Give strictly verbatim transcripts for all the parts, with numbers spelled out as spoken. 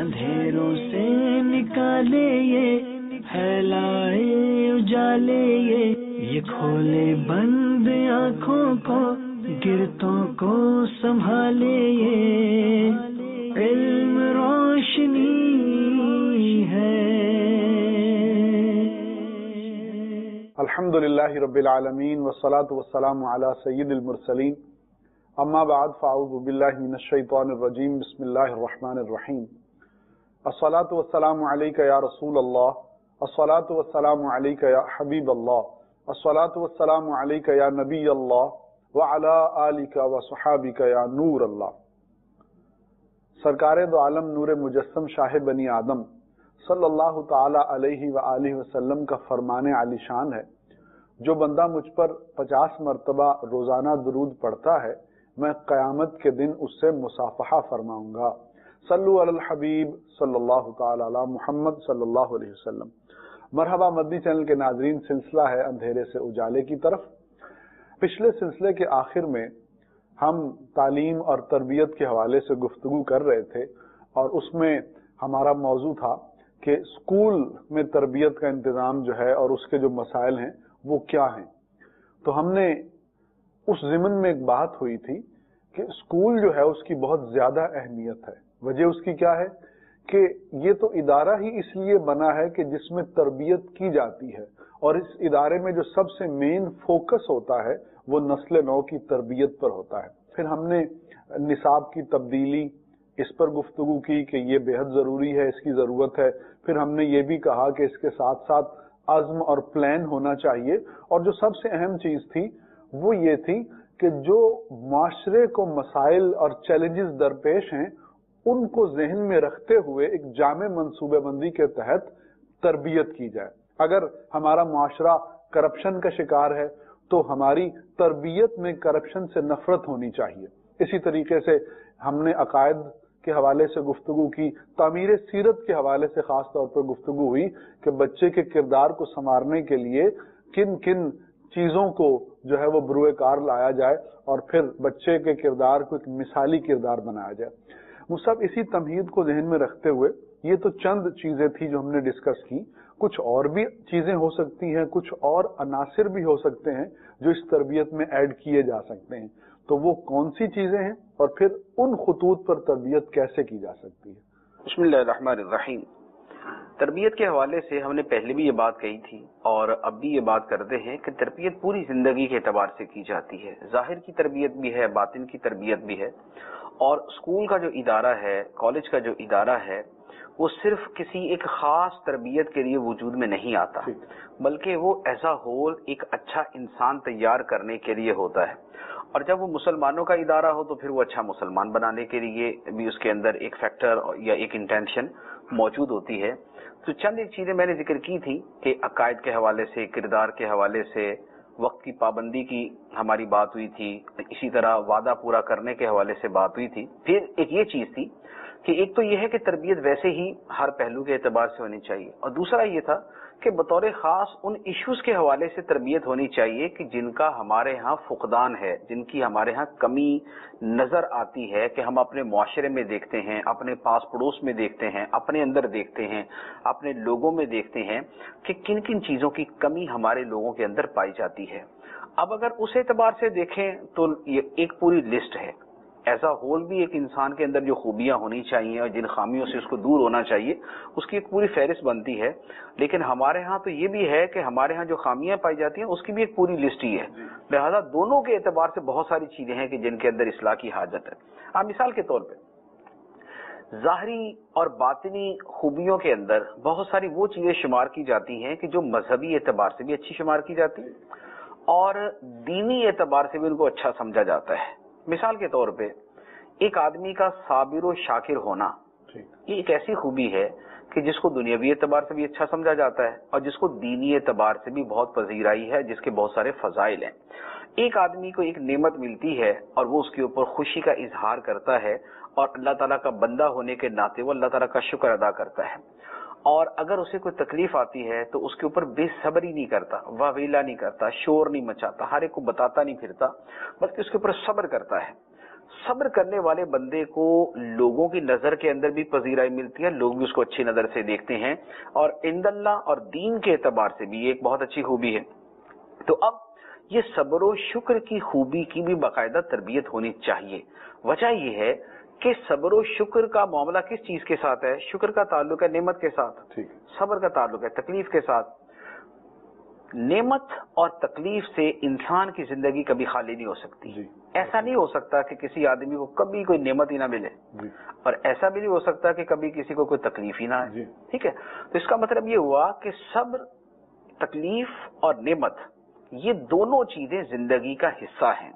اندھیروں سے نکالے یہ پھیلائے اجالے یہ یہ کھولے بند آنکھوں کو گرتوں کو سنبھالے یہ علم روشنی ہے. الحمدللہ رب العالمین والصلاة والسلام علی سید المرسلین اما بعد فاعوذ باللہ من الشیطان الرجیم بسم اللہ الرحمن الرحیم. الصلاة والسلام علیک یا رسول اللہ، الصلاة والسلام علیک یا حبیب اللہ، الصلاة والسلام علیک یا نبی اللہ وعلی آلک وصحابک یا نور اللہ. سرکار دو عالم نور مجسم شاہ بنی آدم صلی اللہ تعالی علیہ وآلہ وسلم کا فرمان عالی شان ہے، جو بندہ مجھ پر پچاس مرتبہ روزانہ درود پڑھتا ہے میں قیامت کے دن اس سے مصافحہ فرماؤں گا. صلو علی الحبیب صلی اللہ تعالی علی محمد صلی اللہ علیہ وسلم. مرحبا مدنی چینل کے ناظرین، سلسلہ ہے اندھیرے سے اجالے کی طرف. پچھلے سلسلے کے آخر میں ہم تعلیم اور تربیت کے حوالے سے گفتگو کر رہے تھے، اور اس میں ہمارا موضوع تھا کہ اسکول میں تربیت کا انتظام جو ہے اور اس کے جو مسائل ہیں وہ کیا ہیں. تو ہم نے اس ضمن میں ایک بات ہوئی تھی کہ اسکول جو ہے اس کی بہت زیادہ اہمیت ہے. وجہ اس کی کیا ہے کہ یہ تو ادارہ ہی اس لیے بنا ہے کہ جس میں تربیت کی جاتی ہے، اور اس ادارے میں جو سب سے مین فوکس ہوتا ہے وہ نسل نو کی تربیت پر ہوتا ہے. پھر ہم نے نصاب کی تبدیلی اس پر گفتگو کی کہ یہ بے حد ضروری ہے، اس کی ضرورت ہے. پھر ہم نے یہ بھی کہا کہ اس کے ساتھ ساتھ عزم اور پلان ہونا چاہیے، اور جو سب سے اہم چیز تھی وہ یہ تھی کہ جو معاشرے کو مسائل اور چیلنجز درپیش ہیں ان کو ذہن میں رکھتے ہوئے ایک جامع منصوبہ بندی کے تحت تربیت کی جائے. اگر ہمارا معاشرہ کرپشن کا شکار ہے تو ہماری تربیت میں کرپشن سے نفرت ہونی چاہیے. اسی طریقے سے ہم نے عقائد کے حوالے سے گفتگو کی، تعمیر سیرت کے حوالے سے خاص طور پر گفتگو ہوئی کہ بچے کے کردار کو سنوارنے کے لیے کن کن چیزوں کو جو ہے وہ بروئے کار لایا جائے اور پھر بچے کے کردار کو ایک مثالی کردار بنایا جائے. وہ سب اسی تمہید کو ذہن میں رکھتے ہوئے یہ تو چند چیزیں تھی جو ہم نے ڈسکس کی. کچھ اور بھی چیزیں ہو سکتی ہیں، کچھ اور عناصر بھی ہو سکتے ہیں جو اس تربیت میں ایڈ کیے جا سکتے ہیں. تو وہ کون سی چیزیں ہیں اور پھر ان خطوط پر تربیت کیسے کی جا سکتی ہے؟ بسم اللہ الرحمن الرحیم. تربیت کے حوالے سے ہم نے پہلے بھی یہ بات کہی تھی اور اب بھی یہ بات کرتے ہیں کہ تربیت پوری زندگی کے اعتبار سے کی جاتی ہے. ظاہر کی تربیت بھی ہے، باطن کی تربیت بھی ہے. اور اسکول کا جو ادارہ ہے، کالج کا جو ادارہ ہے، وہ صرف کسی ایک خاص تربیت کے لیے وجود میں نہیں آتا، بلکہ وہ ایز اے ہول ایک اچھا انسان تیار کرنے کے لیے ہوتا ہے. اور جب وہ مسلمانوں کا ادارہ ہو تو پھر وہ اچھا مسلمان بنانے کے لیے بھی اس کے اندر ایک فیکٹر یا ایک انٹینشن موجود ہوتی ہے. تو چند ایک چیزیں میں نے ذکر کی تھی کہ عقائد کے حوالے سے، کردار کے حوالے سے، وقت کی پابندی کی ہماری بات ہوئی تھی، اسی طرح وعدہ پورا کرنے کے حوالے سے بات ہوئی تھی. پھر ایک یہ چیز تھی کہ ایک تو یہ ہے کہ تربیت ویسے ہی ہر پہلو کے اعتبار سے ہونی چاہیے، اور دوسرا یہ تھا کہ بطور خاص ان ایشوز کے حوالے سے تربیت ہونی چاہیے کہ جن کا ہمارے ہاں فقدان ہے، جن کی ہمارے ہاں کمی نظر آتی ہے، کہ ہم اپنے معاشرے میں دیکھتے ہیں، اپنے پاس پڑوس میں دیکھتے ہیں، اپنے اندر دیکھتے ہیں، اپنے لوگوں میں دیکھتے ہیں کہ کن کن چیزوں کی کمی ہمارے لوگوں کے اندر پائی جاتی ہے. اب اگر اس اعتبار سے دیکھیں تو یہ ایک پوری لسٹ ہے. ایسا ہول بھی ایک انسان کے اندر جو خوبیاں ہونی چاہیے اور جن خامیوں سے اس کو دور ہونا چاہیے اس کی ایک پوری فہرست بنتی ہے. لیکن ہمارے ہاں تو یہ بھی ہے کہ ہمارے ہاں جو خامیاں پائی جاتی ہیں اس کی بھی ایک پوری لسٹ ہی ہے. لہذا دونوں کے اعتبار سے بہت ساری چیزیں ہیں کہ جن کے اندر اصلاح کی حاجت ہے. آپ مثال کے طور پہ ظاہری اور باطنی خوبیوں کے اندر بہت ساری وہ چیزیں شمار کی جاتی ہیں کہ جو مذہبی اعتبار سے بھی اچھی شمار کی جاتی ہیں اور دینی اعتبار سے بھی ان کو اچھا سمجھا جاتا ہے. مثال کے طور پہ ایک آدمی کا صابر و شاکر ہونا یہ ایک ایسی خوبی ہے کہ جس کو دنیاوی اعتبار سے بھی اچھا سمجھا جاتا ہے اور جس کو دینی اعتبار سے بھی بہت پذیرائی ہے، جس کے بہت سارے فضائل ہیں. ایک آدمی کو ایک نعمت ملتی ہے اور وہ اس کے اوپر خوشی کا اظہار کرتا ہے اور اللہ تعالیٰ کا بندہ ہونے کے ناطے وہ اللہ تعالیٰ کا شکر ادا کرتا ہے. اور اگر اسے کوئی تکلیف آتی ہے تو اس کے اوپر بے صبری نہیں کرتا، واویلا نہیں کرتا، شور نہیں مچاتا، ہر ایک کو بتاتا نہیں پھرتا، بلکہ اس کے اوپر صبر کرتا ہے. صبر کرنے والے بندے کو لوگوں کی نظر کے اندر بھی پذیرائی ملتی ہے، لوگ بھی اس کو اچھی نظر سے دیکھتے ہیں، اور عند اللہ اور دین کے اعتبار سے بھی ایک بہت اچھی خوبی ہے۔ تو اب یہ صبر و شکر کی خوبی کی بھی باقاعدہ تربیت ہونی چاہیے۔ وجہ یہ ہے کہ صبر و شکر کا معاملہ کس چیز کے ساتھ ہے؟ شکر کا تعلق ہے نعمت کے ساتھ، صبر کا تعلق ہے تکلیف کے ساتھ۔ نعمت اور تکلیف سے انسان کی زندگی کبھی خالی نہیں ہو سکتی۔ جی۔ ایسا نہیں ہو سکتا کہ کسی آدمی کو کبھی کوئی نعمت ہی نہ ملے، جی، اور ایسا بھی نہیں ہو سکتا کہ کبھی کسی کو کوئی تکلیف ہی نہ آئے، جی، ٹھیک ہے۔ تو اس کا مطلب یہ ہوا کہ صبر، تکلیف اور نعمت یہ دونوں چیزیں زندگی کا حصہ ہیں۔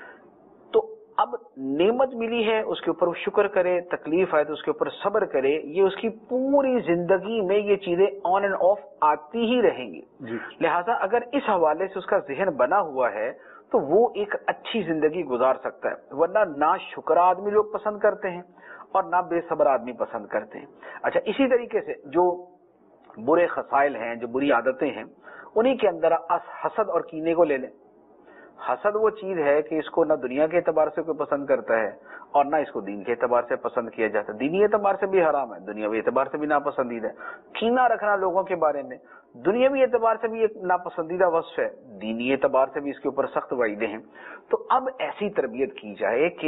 تو اب نعمت ملی ہے اس کے اوپر وہ شکر کرے، تکلیف آئے تو اس کے اوپر صبر کرے، یہ اس کی پوری زندگی میں یہ چیزیں آن اینڈ آف آتی ہی رہیں گی، جی۔ لہٰذا اگر اس حوالے سے اس کا ذہن بنا ہوا ہے تو وہ ایک اچھی زندگی گزار سکتا ہے، ورنہ نہ شکر آدمی لوگ پسند کرتے ہیں اور نہ بے صبر آدمی پسند کرتے ہیں۔ اچھا، اسی طریقے سے جو برے خصائل ہیں، جو بری عادتیں ہیں، انہی کے اندر حسد اور کینے کو لے لیں۔ حسد وہ چیز ہے کہ اس کو نہ دنیا کے اعتبار سے کوئی پسند کرتا ہے اور نہ اس کو دین کے اعتبار سے پسند کیا جاتا ہے۔ دینی اعتبار سے بھی حرام ہے، دنیاوی اعتبار سے بھی ناپسندیدہ ہے۔ کینہ رکھنا لوگوں کے بارے میں دنیاوی اعتبار سے بھی ایک ناپسندیدہ وصف ہے، دینی اعتبار سے بھی اس کے اوپر سخت وعیدیں ہیں۔ تو اب ایسی تربیت کی جائے کہ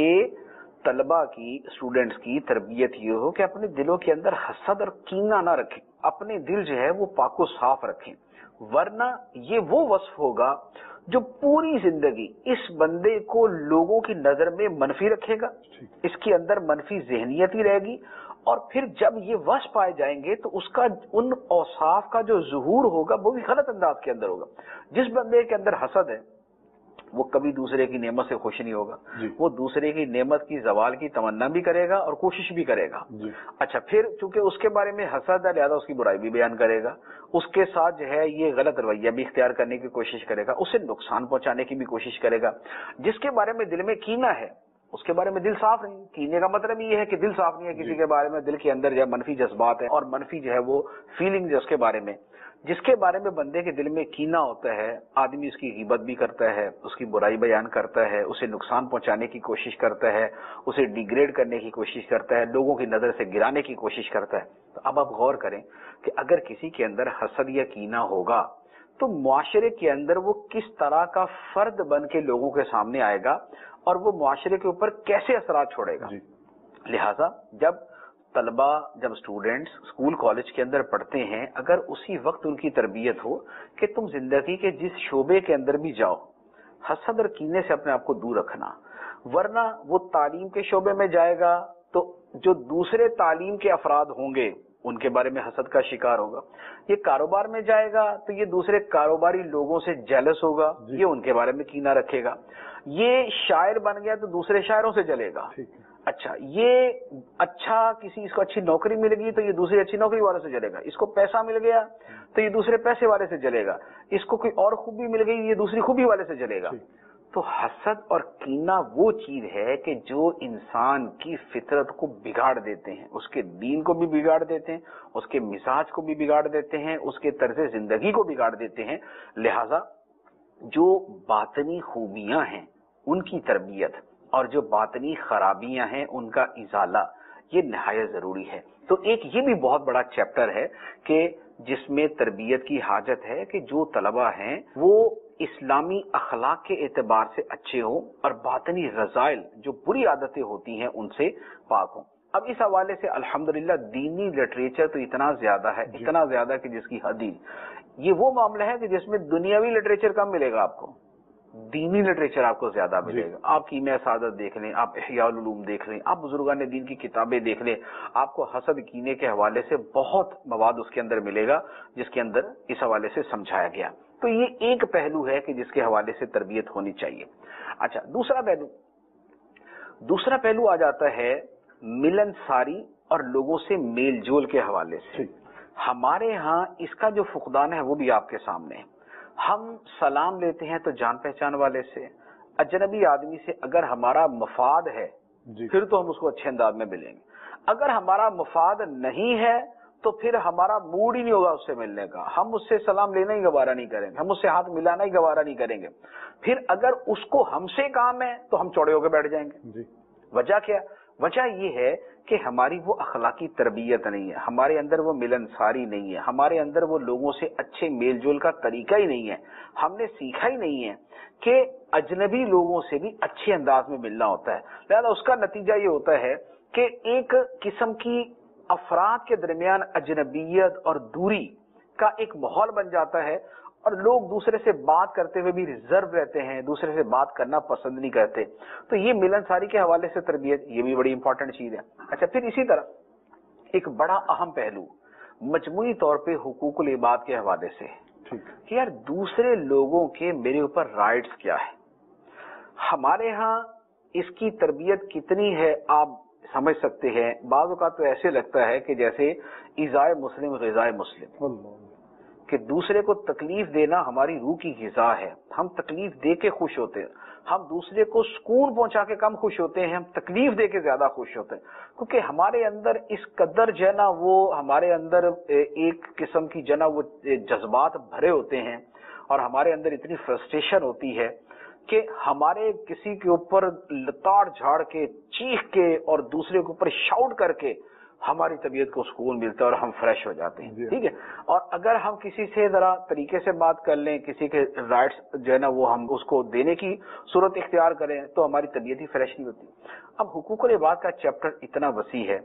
طلبہ کی، اسٹوڈنٹس کی تربیت یہ ہو کہ اپنے دلوں کے اندر حسد اور کینہ نہ رکھیں، اپنے دل جو ہے وہ پاک و صاف رکھیں، ورنہ یہ وہ وصف ہوگا جو پوری زندگی اس بندے کو لوگوں کی نظر میں منفی رکھے گا، اس کے اندر منفی ذہنیت ہی رہے گی، اور پھر جب یہ وصف پائے جائیں گے تو اس کا ان اوصاف کا جو ظہور ہوگا وہ بھی غلط انداز کے اندر ہوگا۔ جس بندے کے اندر حسد ہے وہ کبھی دوسرے کی نعمت سے خوش نہیں ہوگا، جی، وہ دوسرے کی نعمت کی زوال کی تمنا بھی کرے گا اور کوشش بھی کرے گا، جی۔ اچھا، پھر چونکہ اس کے بارے میں حسد ہے لہذا اس کی برائی بھی بیان کرے گا، اس کے ساتھ جو ہے یہ غلط رویہ بھی اختیار کرنے کی کوشش کرے گا، اسے نقصان پہنچانے کی بھی کوشش کرے گا۔ جس کے بارے میں دل میں کینہ ہے اس کے بارے میں دل صاف نہیں، کینے کا مطلب یہ ہے کہ دل صاف نہیں ہے کسی کے بارے میں، دل کے اندر جو ہے منفی جذبات ہیں اور منفی جو ہے وہ فیلنگ اس کے بارے میں۔ جس کے بارے میں بندے کے دل میں کینہ ہوتا ہے، آدمی اس کی غیبت بھی کرتا ہے، اس کی برائی بیان کرتا ہے، اسے نقصان پہنچانے کی کوشش کرتا ہے، اسے ڈیگریڈ کرنے کی کوشش کرتا ہے، لوگوں کی نظر سے گرانے کی کوشش کرتا ہے۔ تو اب آپ غور کریں کہ اگر کسی کے اندر حسد یا کینہ ہوگا تو معاشرے کے اندر وہ کس طرح کا فرد بن کے لوگوں کے سامنے آئے گا اور وہ معاشرے کے اوپر کیسے اثرات چھوڑے گا، جی۔ لہٰذا جب طلبہ، جب اسٹوڈنٹس اسکول کالج کے اندر پڑھتے ہیں، اگر اسی وقت ان کی تربیت ہو کہ تم زندگی کے جس شعبے کے اندر بھی جاؤ حسد اور کینے سے اپنے آپ کو دور رکھنا، ورنہ وہ تعلیم کے شعبے میں جائے گا تو جو دوسرے تعلیم کے افراد ہوں گے ان کے بارے میں حسد کا شکار ہوگا، یہ کاروبار میں جائے گا تو یہ دوسرے کاروباری لوگوں سے جیلس ہوگا، یہ ان کے بارے میں کینہ رکھے گا، یہ شاعر بن گیا تو دوسرے شاعروں سے جلے گا، اچھا یہ اچھا کسی اس کو اچھی نوکری ملے گی تو یہ دوسری اچھی نوکری والے سے جلے گا، اس کو پیسہ مل گیا تو یہ دوسرے پیسے والے سے جلے گا، اس کو کوئی اور خوبی مل گئی یہ دوسری خوبی والے سے جلے گا۔ تو حسد اور کینہ وہ چیز ہے کہ جو انسان کی فطرت کو بگاڑ دیتے ہیں، اس کے دین کو بھی بگاڑ دیتے ہیں، اس کے مزاج کو بھی بگاڑ دیتے ہیں، اس کے طرز زندگی کو بگاڑ دیتے ہیں۔ لہٰذا جو باطنی خوبیاں ہیں ان کی تربیت اور جو باطنی خرابیاں ہیں ان کا ازالہ یہ نہایت ضروری ہے۔ تو ایک یہ بھی بہت بڑا چیپٹر ہے کہ جس میں تربیت کی حاجت ہے کہ جو طلبہ ہیں وہ اسلامی اخلاق کے اعتبار سے اچھے ہوں اور باطنی رذائل جو بری عادتیں ہوتی ہیں ان سے پاک ہوں۔ اب اس حوالے سے الحمدللہ دینی لٹریچر تو اتنا زیادہ ہے، اتنا زیادہ کہ جس کی حد ہی۔ یہ وہ معاملہ ہے کہ جس میں دنیاوی لٹریچر کم ملے گا آپ کو، دینی لٹریچر آپ کو زیادہ ملے گا۔ آپ کیمیاء سعادت دیکھ لیں، آپ احیاء العلوم دیکھ لیں، آپ بزرگان دین کی کتابیں دیکھ لیں، آپ کو حسد کینے کے حوالے سے بہت مواد اس کے اندر ملے گا جس کے اندر اس حوالے سے سمجھایا گیا۔ تو یہ ایک پہلو ہے کہ جس کے حوالے سے تربیت ہونی چاہیے۔ اچھا، دوسرا پہلو دوسرا پہلو آ جاتا ہے ملن ساری اور لوگوں سے میل جول کے حوالے سے۔ ہمارے ہاں اس کا جو فقدان ہے وہ بھی آپ کے سامنے ہے۔ ہم سلام لیتے ہیں تو جان پہچان والے سے، اجنبی آدمی سے اگر ہمارا مفاد ہے جی پھر تو ہم اس کو اچھے انداز میں ملیں گے، اگر ہمارا مفاد نہیں ہے تو پھر ہمارا موڈ ہی نہیں ہوگا اس سے ملنے کا، ہم اس سے سلام لینا ہی گوارا نہیں کریں گے، ہم اس سے ہاتھ ملانا ہی گوارا نہیں کریں گے۔ پھر اگر اس کو ہم سے کام ہے تو ہم چوڑے ہو کے بیٹھ جائیں گے جی۔ وجہ کیا؟ وجہ یہ ہے کہ ہماری وہ اخلاقی تربیت نہیں ہے، ہمارے اندر وہ ملنساری نہیں ہے، ہمارے اندر وہ لوگوں سے اچھے میل جول کا طریقہ ہی نہیں ہے، ہم نے سیکھا ہی نہیں ہے کہ اجنبی لوگوں سے بھی اچھے انداز میں ملنا ہوتا ہے. لہذا اس کا نتیجہ یہ ہوتا ہے کہ ایک قسم کی افراد کے درمیان اجنبیت اور دوری کا ایک ماحول بن جاتا ہے، اور لوگ دوسرے سے بات کرتے ہوئے بھی ریزرو رہتے ہیں، دوسرے سے بات کرنا پسند نہیں کرتے. تو یہ ملنساری کے حوالے سے تربیت یہ بھی بڑی امپورٹنٹ چیز ہے. اچھا، پھر اسی طرح ایک بڑا اہم پہلو مجموعی طور پہ حقوق العباد کے حوالے سے کہ یار دوسرے لوگوں کے میرے اوپر رائٹس کیا ہے. ہمارے ہاں اس کی تربیت کتنی ہے آپ سمجھ سکتے ہیں. بعض اوقات تو ایسے لگتا ہے کہ جیسے ایذائے مسلم غذائے مسلم، کہ دوسرے کو تکلیف دینا ہماری روح کی غذا ہے. ہم تکلیف دے کے خوش ہوتے ہیں، ہم دوسرے کو سکون پہنچا کے کم خوش ہوتے ہیں، ہم تکلیف دے کے زیادہ خوش ہوتے ہیں، کیونکہ ہمارے اندر اس قدر جو ہے نا وہ ہمارے اندر ایک قسم کی جو ہے نا وہ جذبات بھرے ہوتے ہیں، اور ہمارے اندر اتنی فرسٹریشن ہوتی ہے کہ ہمارے کسی کے اوپر لتاڑ جھاڑ کے چیخ کے اور دوسرے کے اوپر شاؤٹ کر کے ہماری طبیعت کو سکون ملتا ہے اور ہم فریش ہو جاتے ہیں. ٹھیک ہے، اور اگر ہم کسی سے ذرا طریقے سے بات کر لیں، کسی کے رائٹس جو ہے نا وہ ہم اس کو دینے کی صورت اختیار کریں تو ہماری طبیعت ہی فریش نہیں ہوتی. اب حقوق العباد کا چیپٹر اتنا وسیع ہے،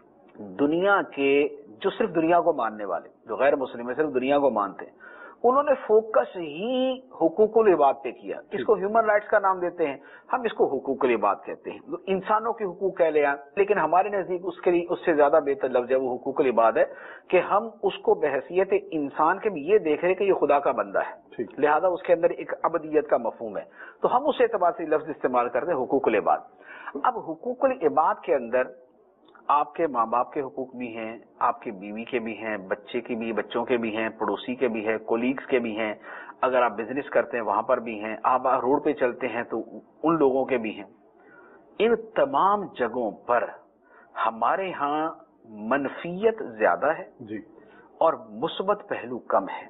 دنیا کے جو صرف دنیا کو ماننے والے، جو غیر مسلم ہیں صرف دنیا کو مانتے ہیں، انہوں نے فوکس ہی حقوق العباد پہ کیا. اس کو ہیومن رائٹس کا نام دیتے ہیں، ہم اس کو حقوق العباد کہتے ہیں. انسانوں کے حقوق کہہ لیں، لیکن ہمارے نزدیک اس کے لیے اس سے زیادہ بہتر لفظ ہے وہ حقوق العباد ہے، کہ ہم اس کو بحیثیت انسان کے بھی یہ دیکھ رہے کہ یہ خدا کا بندہ ہے، لہذا اس کے اندر ایک عبدیت کا مفہوم ہے، تو ہم اس اعتبار سے لفظ استعمال کرتے ہیں حقوق العباد. اب حقوق العباد کے اندر آپ کے ماں باپ کے حقوق بھی ہیں، آپ کے بیوی کے بھی ہیں، بچے کے بھی، بچوں کے بھی ہیں، پڑوسی کے بھی ہیں، کولیگز کے بھی ہیں، اگر آپ بزنس کرتے ہیں وہاں پر بھی ہیں، آپ روڈ پہ چلتے ہیں تو ان لوگوں کے بھی ہیں. ان تمام جگہوں پر ہمارے ہاں منفیت زیادہ ہے جی اور مثبت پہلو کم ہے.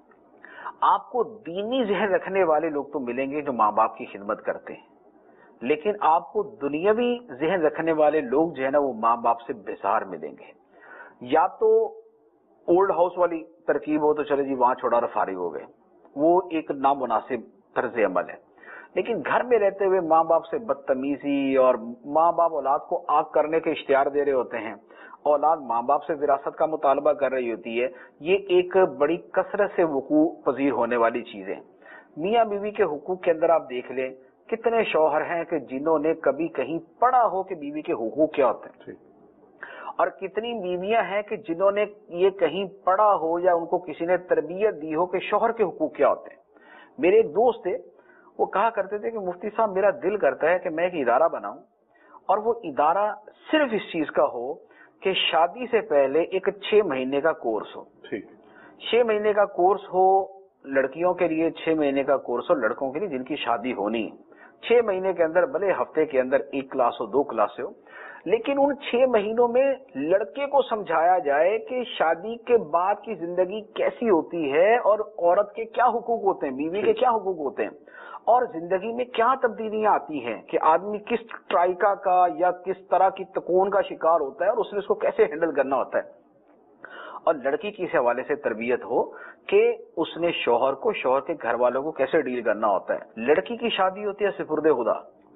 آپ کو دینی ذہن رکھنے والے لوگ تو ملیں گے جو ماں باپ کی خدمت کرتے ہیں، لیکن آپ کو دنیاوی ذہن رکھنے والے لوگ جو ہے نا وہ ماں باپ سے بیزار ملیں گے. یا تو اولڈ ہاؤس والی ترکیب ہو تو چلے جی وہاں چھوڑا اور فارغ ہو گئے، وہ ایک نامناسب طرز عمل ہے. لیکن گھر میں رہتے ہوئے ماں باپ سے بدتمیزی، اور ماں باپ اولاد کو آگ کرنے کے اشتہار دے رہے ہوتے ہیں، اولاد ماں باپ سے وراثت کا مطالبہ کر رہی ہوتی ہے، یہ ایک بڑی کثرت سے وقوع پذیر ہونے والی چیز ہے. میاں بیوی کے حقوق کے اندر آپ دیکھ لیں کتنے شوہر ہیں کہ جنہوں نے کبھی کہیں پڑھا ہو کہ بیوی کے حقوق کیا ہوتے ہیں، اور کتنی بیویاں ہیں کہ جنہوں نے یہ کہیں پڑھا ہو یا ان کو کسی نے تربیت دی ہو کہ شوہر کے حقوق کیا ہوتے ہیں. میرے ایک دوست تھے، وہ کہا کرتے تھے کہ مفتی صاحب میرا دل کرتا ہے کہ میں ایک ادارہ بناؤں، اور وہ ادارہ صرف اس چیز کا ہو کہ شادی سے پہلے ایک چھ مہینے کا کورس ہو. چھ مہینے کا کورس ہو لڑکیوں کے لیے، چھ مہینے کا کورس ہو لڑکوں کے لیے جن کی شادی ہونی ہے. چھ مہینے کے اندر بھلے ہفتے کے اندر ایک کلاس ہو، دو کلاس ہو، لیکن ان چھ مہینوں میں لڑکے کو سمجھایا جائے کہ شادی کے بعد کی زندگی کیسی ہوتی ہے، اور عورت کے کیا حقوق ہوتے ہیں، بیوی کے کیا حقوق ہوتے ہیں، اور زندگی میں کیا تبدیلیاں آتی ہیں، کہ آدمی کس ٹرائکا کا یا کس طرح کی تکون کا شکار ہوتا ہے اور اس نے اس کو کیسے ہینڈل کرنا ہوتا ہے. اور لڑکی کی اس حوالے سے تربیت ہو کہ اس نے شوہر کو، شوہر کے گھر والوں کو کیسے ڈیل کرنا ہوتا ہے. لڑکی کی شادی ہوتی ہے سپرد خدا،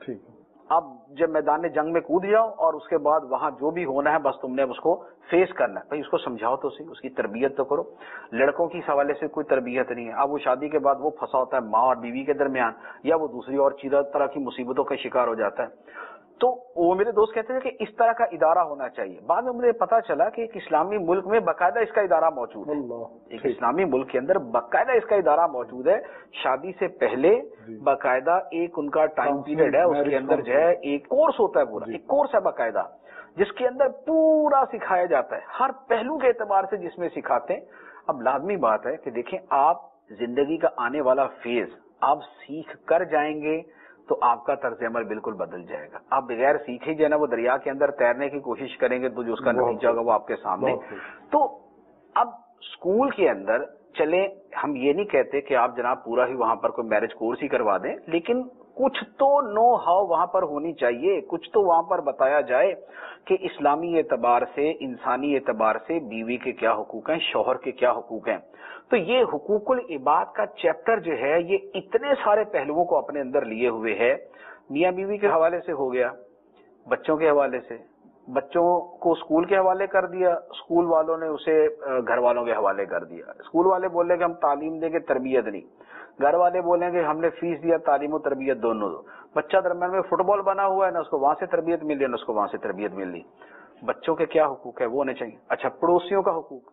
اب جب میدان جنگ میں کود جاؤ اور اس کے بعد وہاں جو بھی ہونا ہے بس تم نے اس کو فیس کرنا ہے. بھائی اس کو سمجھاؤ تو صحیح، اس کی تربیت تو کرو. لڑکوں کی اس حوالے سے کوئی تربیت نہیں ہے. اب وہ شادی کے بعد وہ پھنسا ہوتا ہے ماں اور بیوی کے درمیان، یا وہ دوسری اور چیز طرح کی مصیبتوں کا شکار ہو جاتا ہے. تو وہ میرے دوست کہتے تھے کہ اس طرح کا ادارہ ہونا چاہیے. بعد میں مجھے پتا چلا کہ ایک اسلامی ملک میں باقاعدہ اس کا ادارہ موجود ہے. ایک اسلامی ملک کے اندر باقاعدہ اس کا ادارہ موجود ہے. شادی سے پہلے باقاعدہ ایک ان کا ٹائم پیریڈ ہے، اس کے اندر جو ہے ایک کورس ہوتا ہے، پورا ایک کورس ہے باقاعدہ، جس کے اندر پورا سکھایا جاتا ہے ہر پہلو کے اعتبار سے جس میں سکھاتے ہیں. اب لازمی بات ہے کہ دیکھیں آپ زندگی کا آنے والا فیز آپ سیکھ کر جائیں گے تو آپ کا طرز عمل بالکل بدل جائے گا. آپ بغیر سیکھے جو ہے نا وہ دریا کے اندر تیرنے کی کوشش کریں گے تو جو اس کا نتیجہ ہوگا وہ آپ کے سامنے. تو اب اسکول کے اندر چلیں، ہم یہ نہیں کہتے کہ آپ جناب پورا ہی وہاں پر کوئی میرج کورس ہی کروا دیں، لیکن کچھ تو نو ہاؤ وہاں پر ہونی چاہیے، کچھ تو وہاں پر بتایا جائے کہ اسلامی اعتبار سے، انسانی اعتبار سے بیوی کے کیا حقوق ہیں، شوہر کے کیا حقوق ہیں۔ تو یہ حقوق العباد کا چیپٹر جو ہے یہ اتنے سارے پہلوؤں کو اپنے اندر لیے ہوئے ہے۔ میاں بیوی کے حوالے سے ہو گیا، بچوں کے حوالے سے، بچوں کو اسکول کے حوالے کر دیا، اسکول والوں نے اسے گھر والوں کے حوالے کر دیا۔ اسکول والے بولے کہ ہم تعلیم دیں گے، تربیت نہیں، گھر والے بولیں گے ہم نے فیس دیا، تعلیم و تربیت دونوں دو۔ بچہ درمیان میں فٹ بال بنا ہوا ہے، نہ اس کو وہاں سے تربیت مل رہی ہے نہ اس کو وہاں سے تربیت مل رہی۔ بچوں کے کیا حقوق ہے وہ ہونے چاہیے۔ اچھا، پڑوسیوں کا حقوق،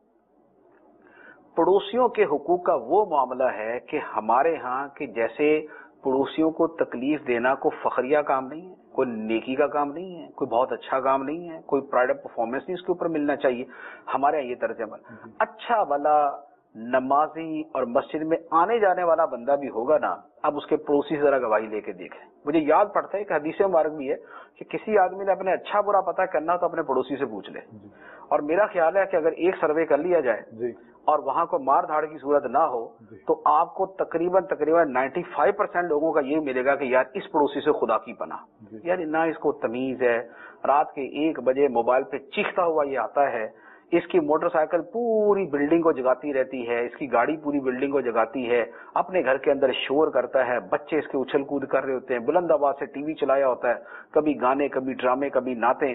پڑوسیوں کے حقوق کا وہ معاملہ ہے کہ ہمارے ہاں کہ جیسے پڑوسیوں کو تکلیف دینا کوئی فخریہ کام نہیں ہے، کوئی نیکی کا کام نہیں ہے، کوئی بہت اچھا کام نہیں ہے، کوئی پرائڈ آف پرفارمنس نہیں اس کے اوپر ملنا چاہیے۔ ہمارے یہاں یہ طرز عمل، اچھا بھلا نمازی اور مسجد میں آنے جانے والا بندہ بھی ہوگا نا، اب اس کے پڑوسی سے ذرا گواہی لے کے دیکھیں۔ مجھے یاد پڑتا ہے کہ حدیث مبارک بھی ہے کہ کسی آدمی نے اپنے اچھا برا پتہ کرنا تو اپنے پڑوسی سے پوچھ لے، اور میرا خیال ہے کہ اگر ایک سروے کر لیا جائے اور وہاں کو مار دھاڑ کی صورت نہ ہو تو آپ کو تقریباً تقریباً نائنٹی فائیو پرسینٹ لوگوں کا یہ ملے گا کہ یار اس پڑوسی سے خدا کی پناہ، یعنی نہ اس کو تمیز ہے، رات کے ایک بجے موبائل پہ چیختا ہوا یہ آتا ہے، اس کی موٹر سائیکل پوری بلڈنگ کو جگاتی رہتی ہے، اس کی گاڑی پوری بلڈنگ کو جگاتی ہے، اپنے گھر کے اندر شور کرتا ہے، بچے اس کے اچھل کود کر رہے ہوتے ہیں، بلند آواز سے ٹی وی چلایا ہوتا ہے، کبھی گانے کبھی ڈرامے کبھی نعتیں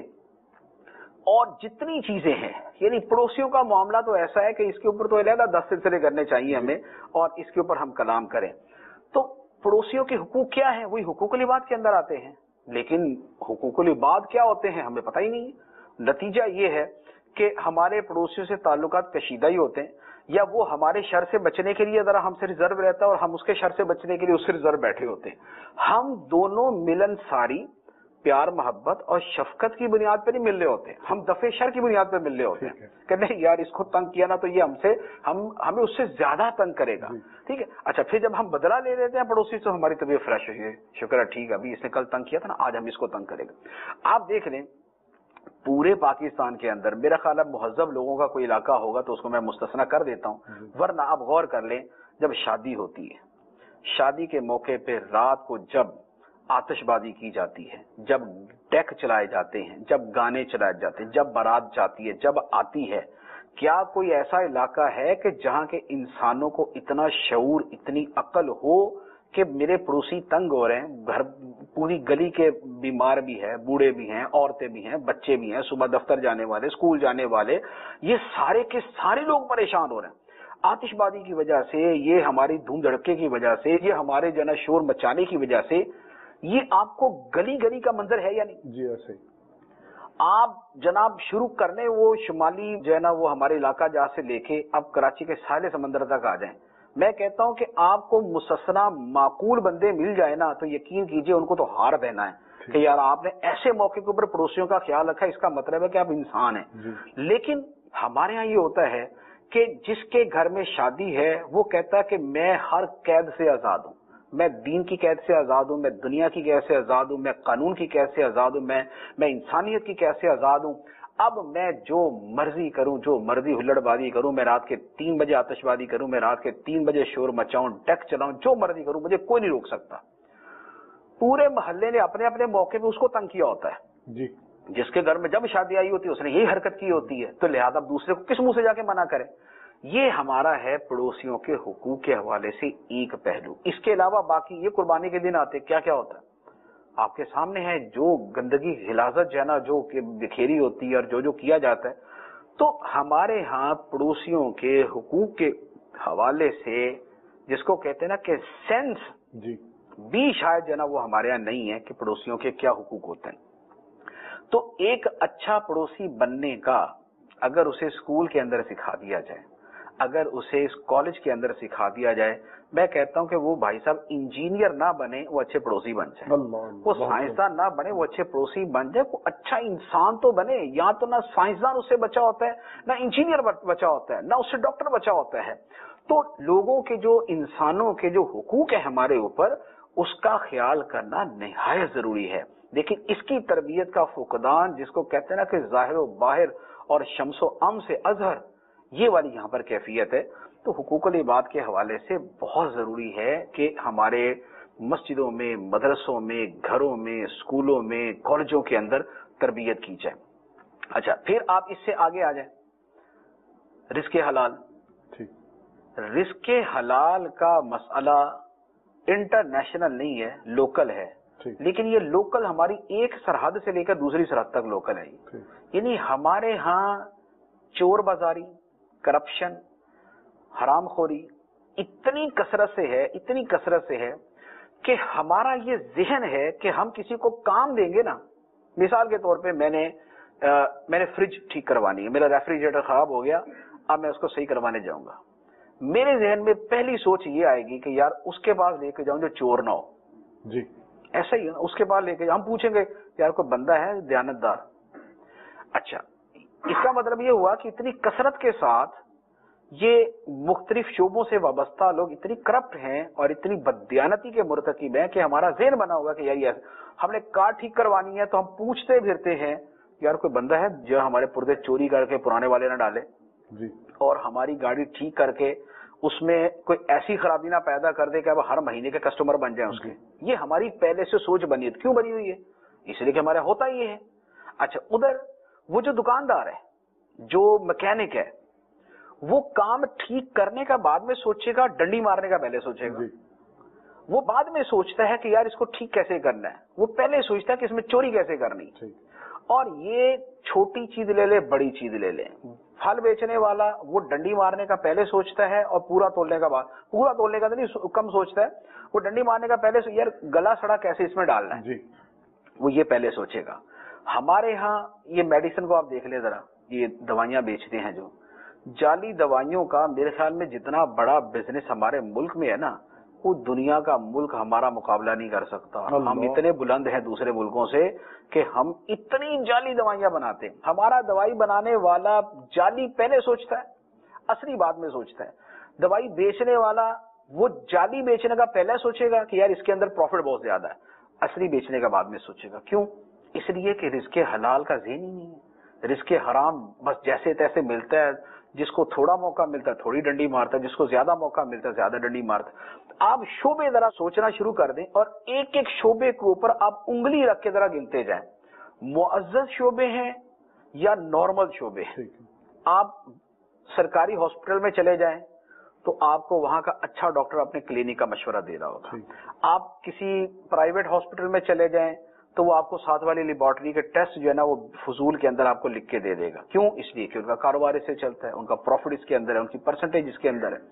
اور جتنی چیزیں ہیں۔ یعنی پڑوسیوں کا معاملہ تو ایسا ہے کہ اس کے اوپر تو علیحدہ دس سلسلے کرنے چاہیے ہمیں، اور اس کے اوپر ہم کلام کریں۔ تو پڑوسیوں کے حقوق کیا ہیں؟ وہی حقوق العباد کے اندر آتے ہیں، لیکن حقوق العباد کیا ہوتے ہیں ہمیں پتہ ہی نہیں۔ نتیجہ یہ ہے کہ ہمارے پڑوسیوں سے تعلقات کشیدہ ہی ہوتے ہیں، یا وہ ہمارے شر سے بچنے کے لیے ذرا ہم سے ریزرو رہتا ہے اور ہم اس کے شر سے بچنے کے لیے اس سے ریزرو بیٹھے ہوتے ہیں۔ ہم دونوں ملن ساری پیار محبت اور شفقت کی بنیاد پہ نہیں مل رہے ہوتے، ہم دفع شر کی بنیاد پہ مل رہے ہوتے ہیں کہ نہیں یار اس کو تنگ کیا نا تو یہ ہم سے ہم ہمیں اس سے زیادہ تنگ کرے گا، ٹھیک ہے۔ اچھا، پھر جب ہم بدلہ لے لیتے ہیں پڑوسی سے، ہماری طبیعت فریش ہوئی ہے، شکر ہے ٹھیک ہے، ابھی اس نے کل تنگ کیا تھا نا، آج ہم اس کو تنگ کرے گا۔ آپ دیکھ لیں پورے پاکستان کے اندر میرا خیال ہے مہذب لوگوں کا کوئی علاقہ ہوگا تو اس کو میں مستثنا کر دیتا ہوں، ورنہ آپ غور کر لیں جب شادی ہوتی ہے، شادی کے موقع پہ رات کو جب آتش بازی کی جاتی ہے، جب ڈیک چلائے جاتے ہیں، جب گانے چلائے جاتے ہیں، جب بارات جاتی ہے، جب آتی ہے، کیا کوئی ایسا علاقہ ہے کہ جہاں کے انسانوں کو اتنا شعور، اتنی عقل ہو کہ میرے پڑوسی تنگ ہو رہے ہیں، گھر پوری گلی کے بیمار بھی ہیں، بوڑھے بھی ہیں، عورتیں بھی ہیں، بچے بھی ہیں، صبح دفتر جانے والے، اسکول جانے والے، یہ سارے کے سارے لوگ پریشان ہو رہے ہیں آتش بازی کی وجہ سے، یہ ہماری دھوم دھڑکے کی وجہ سے، یہ ہمارے جو ہے نا شور مچانے کی وجہ سے۔ یہ آپ کو گلی گلی کا منظر ہے یا نہیں؟ جی ایسے ہی آپ جناب شروع کرنے وہ شمالی جو ہے نا وہ ہمارے علاقہ جہاں سے لے کے اب کراچی کے ساحل سمندر تک آ جائیں، میں کہتا ہوں کہ آپ کو مستثنا معقول بندے مل جائے نا تو یقین کیجئے ان کو تو ہار دینا ہے کہ یار آپ نے ایسے موقع کے اوپر پڑوسیوں کا خیال رکھا، اس کا مطلب ہے کہ آپ انسان ہیں۔ لیکن ہمارے ہاں یہ ہوتا ہے کہ جس کے گھر میں شادی ہے وہ کہتا ہے کہ میں ہر قید سے آزاد ہوں، میں دین کی قید سے آزاد ہوں، میں دنیا کی قید سے آزاد ہوں، میں قانون کی قید سے آزاد ہوں، میں میں انسانیت کی قید سے آزاد ہوں، اب میں جو مرضی کروں، جو مرضی ہلڑ بازی کروں، میں رات کے تین بجے آتش بازی کروں، میں رات کے تین بجے شور مچاؤں، ڈیک چلاؤں، جو مرضی کروں، مجھے کوئی نہیں روک سکتا۔ پورے محلے نے اپنے اپنے موقع پہ اس کو تنگ کیا ہوتا ہے، جی جس کے گھر میں جب شادی آئی ہوتی ہے اس نے یہی حرکت کی ہوتی ہے، تو لہذا دوسرے کو کس منہ سے جا کے منع کرے؟ یہ ہمارا ہے پڑوسیوں کے حقوق کے حوالے سے ایک پہلو۔ اس کے علاوہ باقی یہ قربانی کے دن آتے کیا کیا ہوتا ہے آپ کے سامنے ہے، جو گندگی غلاظت جو ہے نا جو بکھیری ہوتی ہے اور جو جو کیا جاتا ہے۔ تو ہمارے ہاں پڑوسیوں کے حقوق کے حوالے سے جس کو کہتے ہیں نا کہ سینس جی بھی شاید جو ہے نا وہ ہمارے ہاں نہیں ہے کہ پڑوسیوں کے کیا حقوق ہوتے ہیں۔ تو ایک اچھا پڑوسی بننے کا اگر اسے اسکول کے اندر سکھا دیا جائے، اگر اسے اس کالج کے اندر سکھا دیا جائے، میں کہتا ہوں کہ وہ بھائی صاحب انجینئر نہ بنے، وہ اچھے پڑوسی بن جائے، وہ سائنسدان نہ بنے، وہ اچھے پڑوسی بن جائے، وہ اچھا انسان تو بنے۔ یا تو نہ سائنسدان اس سے بچا ہوتا ہے، نہ انجینئر بچا ہوتا ہے، نہ اس سے ڈاکٹر بچا ہوتا ہے۔ تو لوگوں کے جو انسانوں کے جو حقوق ہیں ہمارے اوپر، اس کا خیال کرنا نہایت ضروری ہے۔ لیکن اس کی تربیت کا فقدان، جس کو کہتے ہیں نا کہ ظاہر و باہر اور شمس و ام سے اظہر، یہ والی یہاں پر کیفیت ہے۔ تو حقوق العباد کے حوالے سے بہت ضروری ہے کہ ہمارے مسجدوں میں، مدرسوں میں، گھروں میں، اسکولوں میں، کالجوں کے اندر تربیت کی جائے. اچھا، پھر آپ اس سے آگے آ جائیں. رزق حلال. رزق حلال کا مسئلہ انٹرنیشنل نہیں ہے، لوکل ہے. لیکن یہ لوکل ہماری ایک سرحد سے لے کر دوسری سرحد تک لوکل ہے. یعنی ہمارے ہاں چور بازاری، کرپشن، حرام خوری اتنی کثرت سے ہے اتنی کثرت سے ہے کہ ہمارا یہ ذہن ہے کہ ہم کسی کو کام دیں گے نا. مثال کے طور پہ میں نے میں نے فریج ٹھیک کروانی ہے، میرا ریفریجریٹر خراب ہو گیا، اب میں اس کو صحیح کروانے جاؤں گا. میرے ذہن میں پہلی سوچ یہ آئے گی کہ یار اس کے پاس لے کے جاؤں جو چور نہ ہو. جی ایسا ہی ہے نا، اس کے پاس لے کے ہم پوچھیں گے یار کوئی بندہ ہے دیانتدار. اچھا، اس کا مطلب یہ ہوا کہ اتنی کثرت کے ساتھ یہ مختلف شعبوں سے وابستہ لوگ اتنی کرپٹ ہیں اور اتنی بددیانتی کے مرتکب ہیں کہ ہمارا ذہن بنا ہوگا کہ یار یہ ہم نے کار ٹھیک کروانی ہے تو ہم پوچھتے پھرتے ہیں یار کوئی بندہ ہے جو ہمارے پردے چوری کر کے پرانے والے نہ ڈالے جی، اور ہماری گاڑی ٹھیک کر کے اس میں کوئی ایسی خرابی نہ پیدا کر دے کہ اب ہر مہینے کے کسٹمر بن جائیں اس کے. یہ ہماری پہلے سے سوچ بنی ہے. کیوں بنی ہوئی ہے؟ اس لیے کہ ہمارا ہوتا یہ ہے. اچھا، ادھر وہ جو دکاندار ہے، جو میکینک ہے، وہ کام ٹھیک کرنے کا بعد میں سوچے گا، ڈنڈی مارنے کا پہلے سوچے گا. وہ بعد میں سوچتا ہے کہ یار اس کو ٹھیک کیسے کرنا ہے. وہ پہلے سوچتا ہے کہ اس میں چوری کیسے کرنی. اور یہ چھوٹی چیز لے لے بڑی چیز لے لے، پھل بیچنے والا وہ ڈنڈی مارنے کا پہلے سوچتا ہے اور پورا تولنے کا بعد، پورا تولنے کا تو نہیں کم سوچتا ہے، وہ ڈنڈی مارنے کا پہلے یار گلا سڑا کیسے اس میں ڈالنا ہے وہ یہ پہلے سوچے گا. ہمارے ہاں یہ میڈیسن کو آپ دیکھ لیں ذرا، یہ دوائیاں بیچتے ہیں جو جعلی دوائیوں کا، میرے خیال میں جتنا بڑا بزنس ہمارے ملک میں ہے نا، وہ دنیا کا ملک ہمارا مقابلہ نہیں کر سکتا. ہم اتنے بلند ہیں دوسرے ملکوں سے کہ ہم اتنی جعلی دوائیاں بناتے ہیں. ہمارا دوائی بنانے والا جعلی پہلے سوچتا ہے، اصلی بعد میں سوچتا ہے. دوائی بیچنے والا وہ جعلی بیچنے کا پہلے سوچے گا کہ یار اس کے اندر پروفٹ بہت زیادہ ہے، اصلی بیچنے کا بعد میں سوچے گا. کیوں؟ اس لیے کہ رزق حلال کا ذہن ہی نہیں ہے. رزق حرام بس جیسے تیسے ملتا ہے، جس کو تھوڑا موقع ملتا ہے تھوڑی ڈنڈی مارتا ہے، جس کو زیادہ موقع ملتا ہے زیادہ ڈنڈی مارتا ہے. آپ شعبے ذرا سوچنا شروع کر دیں اور ایک ایک شعبے کے اوپر آپ انگلی رکھ کے ذرا گنتے جائیں. معزز شعبے ہیں یا نارمل شعبے ہیں. آپ سرکاری ہاسپٹل میں چلے جائیں تو آپ کو وہاں کا اچھا ڈاکٹر اپنے کلینک کا مشورہ دے رہا ہوگا. آپ کسی پرائیویٹ ہاسپٹل میں چلے جائیں تو وہ آپ کو ساتھ والی لیبارٹری کے ٹیسٹ جو ہے نا وہ فضول کے اندر آپ کو لکھ کے دے دے گا. کیوں؟ اس لیے کہ ان کا کاروبار اس سے چلتا ہے، ان کا پروفٹ اس کے اندر ہے، ان کی پرسنٹیج اس کے اندر ہے.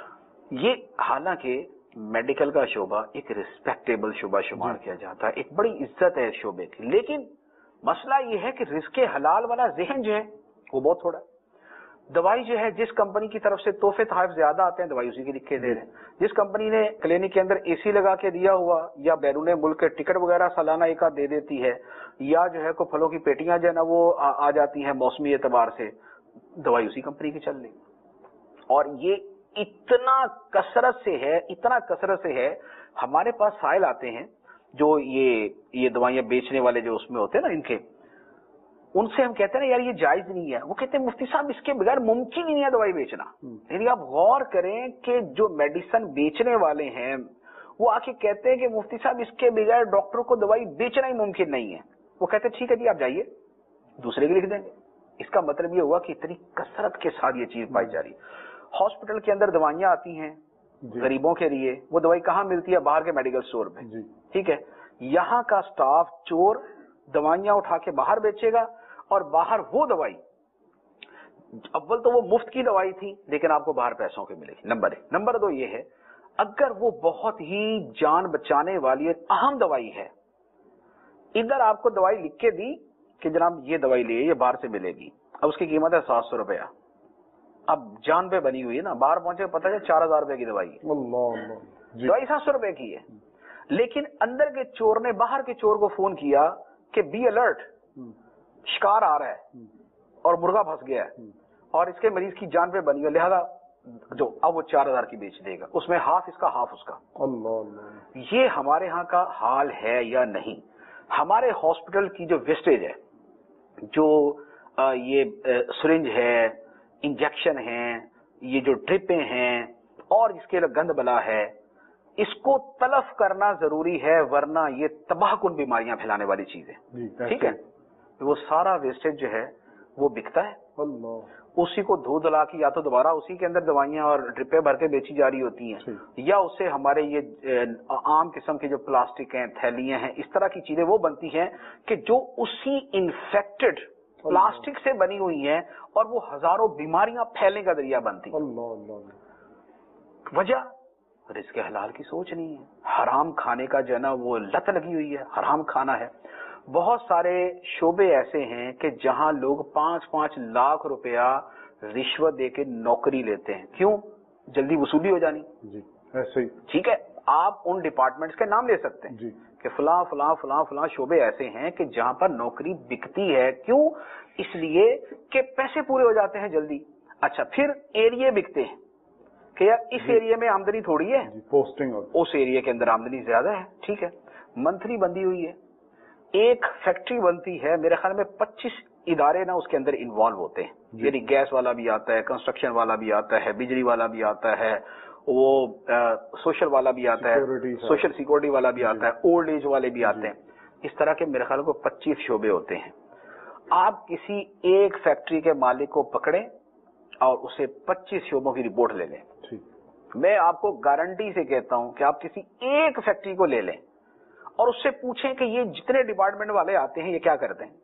یہ حالانکہ میڈیکل کا شعبہ ایک ریسپیکٹیبل شعبہ شمار کیا جاتا ہے، ایک بڑی عزت ہے اس شعبے کی. لیکن مسئلہ یہ ہے کہ رزق حلال والا ذہن جو ہے وہ بہت تھوڑا ہے. دوائی جو ہے جس کمپنی کی طرف سے تحفے تحائف زیادہ آتے ہیں دوائی اسی کی لکھ کے دے رہے ہیں. جس کمپنی نے کلینک کے اندر اے سی لگا کے دیا ہوا یا بیرون ملک کے ٹکٹ وغیرہ سالانہ ایک آدھ دے دیتی ہے، یا جو ہے کوئی پھلوں کی پیٹیاں جو ہے نا وہ آ جاتی ہیں موسمی اعتبار سے، دوائی اسی کمپنی کی چل رہی. اور یہ اتنا کثرت سے ہے اتنا کثرت سے ہے ہمارے پاس سائل آتے ہیں جو یہ یہ دوائیاں بیچنے والے جو اس میں ہوتے ہیں نا ان کے، ان سے ہم کہتے ہیں نا یار یہ جائز نہیں ہے. وہ کہتے ہیں مفتی صاحب اس کے بغیر ممکن ہی نہیں ہے دوائی بیچنا. یعنی آپ غور کریں کہ جو میڈیسن بیچنے والے ہیں وہ آ کے کہتے ہیں کہ مفتی صاحب اس کے بغیر ڈاکٹر کو دوائی بیچنا ہی ممکن نہیں ہے. وہ کہتے ہیں ٹھیک ہے جی آپ جائیے دوسرے کے لکھ دیں گے. اس کا مطلب یہ ہوا کہ اتنی کثرت کے ساتھ یہ چیز پائی جا رہی. ہاسپٹل کے اندر دوائیاں آتی ہیں غریبوں کے لیے، وہ دوائی کہاں ملتی ہے؟ باہر کے میڈیکل اسٹور پہ. ٹھیک ہے، یہاں کا سٹاف چور دوائیاں اٹھا کے باہر بیچے گا اور باہر وہ دوائی اول تو وہ مفت کی دوائی تھی لیکن آپ کو باہر پیسوں کے ملے گی. نمبر ایک. نمبر دو یہ ہے اگر وہ بہت ہی جان بچانے والی اہم دوائی ہے، ادھر آپ کو دوائی لکھ کے دی کہ جناب یہ دوائی لیے یہ باہر سے ملے گی، اب اس کی قیمت ہے سات سو روپیہ. اب جان پہ بنی ہوئی ہے نا، باہر پہنچے پتہ ہے چار ہزار روپے کی دوائی ہے. دوائی سات سو روپے کی ہے، لیکن اندر کے چور نے باہر کے چور کو فون کیا کہ بی الرٹ، شکار آ رہا ہے اور مرغا پھنس گیا ہے اور اس کے مریض کی جان پہ بنی ہے، لہذا جو اب وہ چار ہزار کی بیچ دے گا، اس میں ہاف اس کا ہاف اس کا. اللہ اللہ. یہ ہمارے ہاں کا حال ہے یا نہیں؟ ہمارے ہاسپٹل کی جو ویسٹیج ہے، جو یہ سرنج ہے، انجیکشن ہیں، یہ جو ڈرپیں ہیں اور اس کے گند بلا ہے، اس کو تلف کرنا ضروری ہے، ورنہ یہ تباہ کن بیماریاں پھیلانے والی چیز ہے. ٹھیک ہے، وہ سارا ویسٹیج جو ہے وہ بکتا ہے، اسی کو دھو دھلا کے یا تو دوبارہ اسی کے اندر دوائیاں اور ڈرپیں بھر کے بیچی جا رہی ہوتی ہیں، یا اس سے ہمارے یہ عام قسم کے جو پلاسٹک ہیں، تھیلیاں ہیں، اس طرح کی چیزیں وہ بنتی ہیں کہ جو اسی انفیکٹڈ پلاسٹک سے بنی ہوئی ہیں اور وہ ہزاروں بیماریاں پھیلنے کا ذریعہ بنتی ہیں. وجہ رزق حلال کی سوچ نہیں ہے، حرام کھانے کا جو ہے نا وہ لت لگی ہوئی ہے، حرام کھانا ہے. بہت سارے شعبے ایسے ہیں کہ جہاں لوگ پانچ پانچ لاکھ روپیہ رشوت دے کے نوکری لیتے ہیں. کیوں؟ جلدی وصولی ہو جانی. جی ایسے ہی. ٹھیک ہے، آپ ان ڈپارٹمنٹس کے نام لے سکتے ہیں. جی. کہ فلاں فلاں فلاں فلاں شعبے ایسے ہیں کہ جہاں پر نوکری بکتی ہے. کیوں؟ اس لیے کہ پیسے پورے ہو جاتے ہیں جلدی. اچھا، پھر ایریے بکتے ہیں کہ یار اس ایریے میں آمدنی تھوڑی ہے، پوسٹنگ اس ایریے کے اندر آمدنی زیادہ ہے. ٹھیک ہے، منتھلی بندی ہوئی ہے، ایک فیکٹری بنتی ہے، میرے خیال میں پچیس ادارے نا اس کے اندر انوالو ہوتے ہیں. یعنی گیس والا بھی آتا ہے، کنسٹرکشن والا بھی آتا ہے، بجلی والا بھی آتا ہے، وہ سوشل والا بھی آتا ہے، سوشل سیکورٹی والا بھی آتا ہے، اولڈ ایج والے بھی آتے ہیں. اس طرح کے میرے خیال کو پچیس شعبے ہوتے ہیں. آپ کسی ایک فیکٹری کے مالک کو پکڑیں اور اسے پچیس شعبوں کی رپورٹ لے لیں. میں آپ کو گارنٹی سے کہتا ہوں کہ آپ کسی ایک فیکٹری کو لے لیں اور اس سے پوچھیں کہ یہ جتنے ڈپارٹمنٹ والے آتے ہیں یہ کیا کرتے ہیں.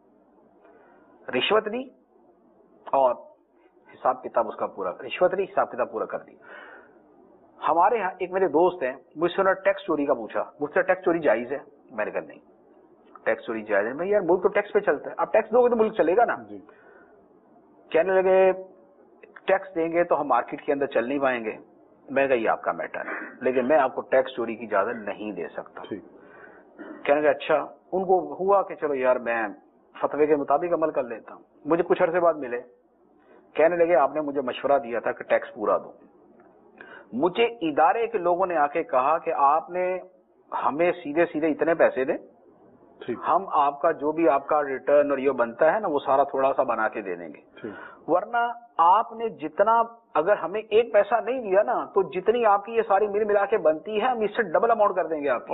رشوت دی اور حساب کتاب اس کا پورا، رشوت دی حساب کتاب پورا کر دی. ہمارے ہاں ایک میرے دوست ہیں، مجھ سے انہوں نے ٹیکس چوری کا پوچھا. مجھ سے ٹیکس چوری جائز ہے؟ میں نے کہا نہیں، ٹیکس چوری جائز ہے. میں یار ملک تو ٹیکس پہ چلتا ہے، آپ ٹیکس دو گے تو ملک چلے گا نا. کہنے لگے ٹیکس دیں گے تو ہم مارکیٹ کے اندر چل نہیں پائیں گے. میں کہا یہ آپ کا میٹر ہے، لیکن میں آپ کو ٹیکس چوری کی اجازت نہیں دے سکتا. کہنے لگے اچھا. ان کو ہوا کہ چلو یار میں فتوے کے مطابق عمل کر لیتا ہوں. مجھے کچھ عرصے بعد ملے، کہنے لگے آپ نے مجھے مشورہ دیا تھا کہ ٹیکس پورا دو. مجھے ادارے کے لوگوں نے آ کے کہا کہ آپ نے ہمیں سیدھے سیدھے اتنے پیسے دیں، ہم آپ کا جو بھی آپ کا ریٹرن اور یہ بنتا ہے نا وہ سارا تھوڑا سا بنا کے دے دیں گے، ورنہ آپ نے جتنا اگر ہمیں ایک پیسہ نہیں دیا نا تو جتنی آپ کی یہ ساری مل ملا کے بنتی ہے ہم اس سے ڈبل اماؤنٹ کر دیں گے آپ کی.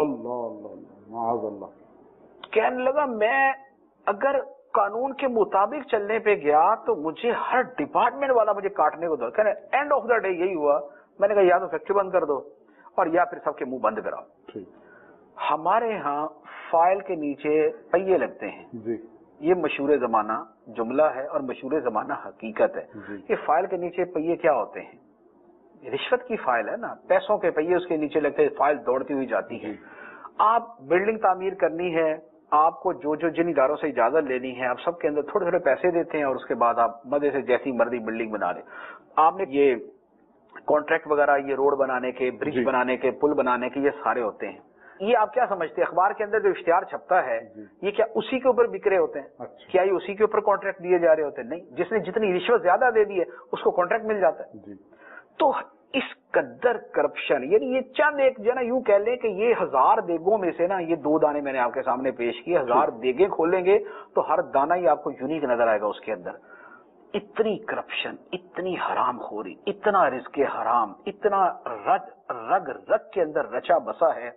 کہنے لگا میں اگر قانون کے مطابق چلنے پہ گیا تو مجھے ہر ڈپارٹمنٹ والا مجھے کاٹنے کو دو. کہنے اینڈ آف دا ڈے یہی ہوا. میں نے کہا یا تو فیکٹری بند کر دو اور یا پھر سب کے منہ بند کراؤ. ہمارے ہاں فائل کے نیچے پہیے لگتے ہیں. جی. یہ مشہور زمانہ جملہ ہے اور مشہور زمانہ حقیقت ہے. جی. یہ فائل کے نیچے پہیے کیا ہوتے ہیں؟ رشوت کی فائل ہے نا، پیسوں کے پہیے اس کے نیچے لگتے ہیں، فائل دوڑتی ہوئی جاتی ہے. آپ بلڈنگ تعمیر کرنی ہے، آپ کو جو جو جن اداروں سے اجازت لینی ہے آپ سب کے اندر تھوڑے تھوڑے پیسے دیتے ہیں اور اس کے بعد آپ مزے سے جیسی مرضی بلڈنگ بنا لیں. آپ نے یہ کانٹریکٹ وغیرہ یہ روڈ بنانے کے، برج جی. بنانے کے، پل بنانے کے، یہ سارے ہوتے ہیں. یہ آپ کیا سمجھتے ہیں اخبار کے اندر جو اشتہار چھپتا ہے یہ کیا اسی کے اوپر بک رہے ہوتے ہیں؟ اچھا. کیا یہ اسی کے اوپر کانٹریکٹ دیے جا رہے ہوتے ہیں؟ نہیں، جس نے جتنی رشوت زیادہ دے دی ہے اس کو کانٹریکٹ مل جاتا ہے. جی. تو اس قدر کرپشن، یعنی یہ چند ایک جو ہے نا یوں کہہ لیں کہ یہ ہزار دیگوں میں سے نا یہ دو دانے میں نے آپ کے سامنے پیش کیے. ہزار دیگیں کھولیں گے تو ہر دانہ ہی آپ کو یونیک نظر آئے گا اس کے اندر. اتنی کرپشن، اتنی حرام خوری، اتنا رزق حرام، اتنا رگ رگ رگ کے اندر رچا بسا ہے.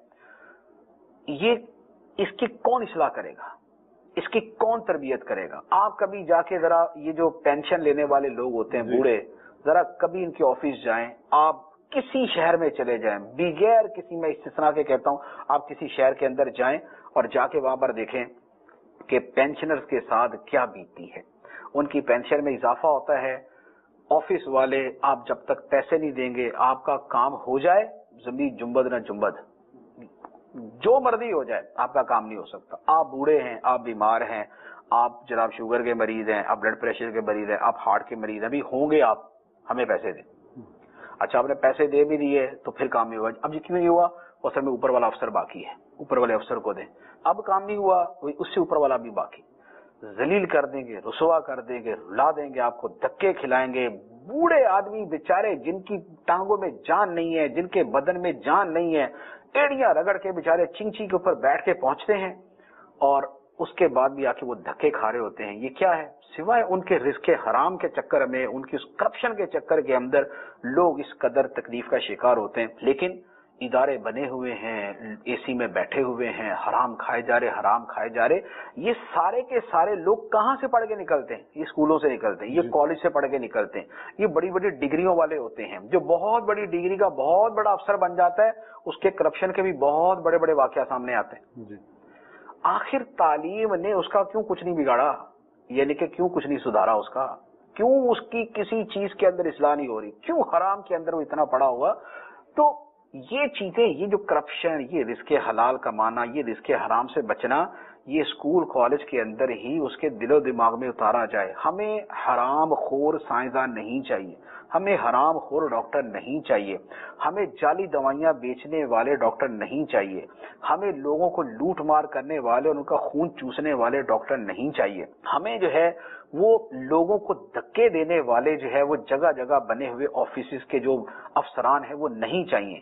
یہ اس کی کون اصلاح کرے گا؟ اس کی کون تربیت کرے گا؟ آپ کبھی جا کے ذرا یہ جو پینشن لینے والے لوگ ہوتے ہیں بوڑھے، ذرا کبھی ان کے آفس جائیں. آپ کسی شہر میں چلے جائیں بغیر کسی میں استثناء کے کہتا ہوں، آپ کسی شہر کے اندر جائیں اور جا کے وہاں پر دیکھیں کہ پینشنرز کے ساتھ کیا بیتتی ہے. ان کی پینشن میں اضافہ ہوتا ہے. آفس والے آپ جب تک پیسے نہیں دیں گے آپ کا کام ہو جائے زمین جنبد نہ جنبد، جو مرضی ہو جائے آپ کا کام نہیں ہو سکتا. آپ بوڑھے ہیں، آپ بیمار ہیں، آپ جناب شوگر کے مریض ہیں، آپ بلڈ پریشر کے مریض ہیں، آپ ہارٹ کے مریض ہیں، ابھی ہوں گے آپ، ہمیں پیسے دیں. اچھا آپ نے پیسے دے بھی دیے تو پھر کام نہیں ہوا. اب کیوں نہیں ہوا؟ اصل میں اوپر والا افسر باقی ہے، اوپر والے افسر کو دیں. اب کام نہیں ہوا، اس سے اوپر والا بھی باقی. ذلیل کر دیں گے، رسوا کر دیں گے، رلا دیں گے، آپ کو دھکے کھلائیں گے. بوڑھے آدمی بیچارے جن کی ٹانگوں میں جان نہیں ہے، جن کے بدن میں جان نہیں ہے، ایڑیاں رگڑ کے بیچارے چنچی کے اوپر بیٹھ کے پہنچتے ہیں اور اس کے بعد بھی آ کے وہ دھکے کھا رہے ہوتے ہیں. یہ کیا ہے؟ سوائے ان کے رزق حرام کے چکر میں، ان کی اس کرپشن کے چکر کے اندر لوگ اس قدر تکلیف کا شکار ہوتے ہیں. لیکن ادارے بنے ہوئے ہیں، اے سی میں بیٹھے ہوئے ہیں، حرام کھائے جا رہے حرام کھائے جا رہے، یہ سارے کے سارے لوگ کہاں سے پڑھ کے نکلتے ہیں؟ یہ اسکولوں سے نکلتے ہیں، یہ کالج سے پڑھ کے نکلتے ہیں، یہ بڑی بڑی ڈگریوں والے ہوتے ہیں، جو بہت بڑی ڈگری کا بہت بڑا افسر بن جاتا ہے، اس کے کرپشن کے بھی بہت بڑے بڑے واقعہ سامنے آتے ہیں۔ آخر تعلیم نے اس کا کیوں کچھ نہیں بگاڑا؟ یعنی کہ کیوں کچھ نہیں سدھارا اس کا؟ کیوں اس کی کسی چیز کے اندر اصلاح نہیں ہو رہی؟ کیوں حرام کے اندر وہ اتنا پڑا ہوا؟ تو یہ چیزیں، یہ جو کرپشن، یہ رزق حلال کمانا، یہ رزق حرام سے بچنا، یہ اسکول کالج کے اندر ہی اس کے دل و دماغ میں اتارا جائے۔ ہمیں حرام خور سائنسدان نہیں چاہیے، ہمیں حرام خور ڈاکٹر نہیں چاہیے، ہمیں جعلی دوائیاں بیچنے والے ڈاکٹر نہیں چاہیے، ہمیں لوگوں کو لوٹ مار کرنے والے اور ان کا خون چوسنے والے ڈاکٹر نہیں چاہیے، ہمیں جو ہے وہ لوگوں کو دھکے دینے والے جو ہے وہ جگہ جگہ بنے ہوئے آفیسز کے جو افسران ہیں وہ نہیں چاہیے۔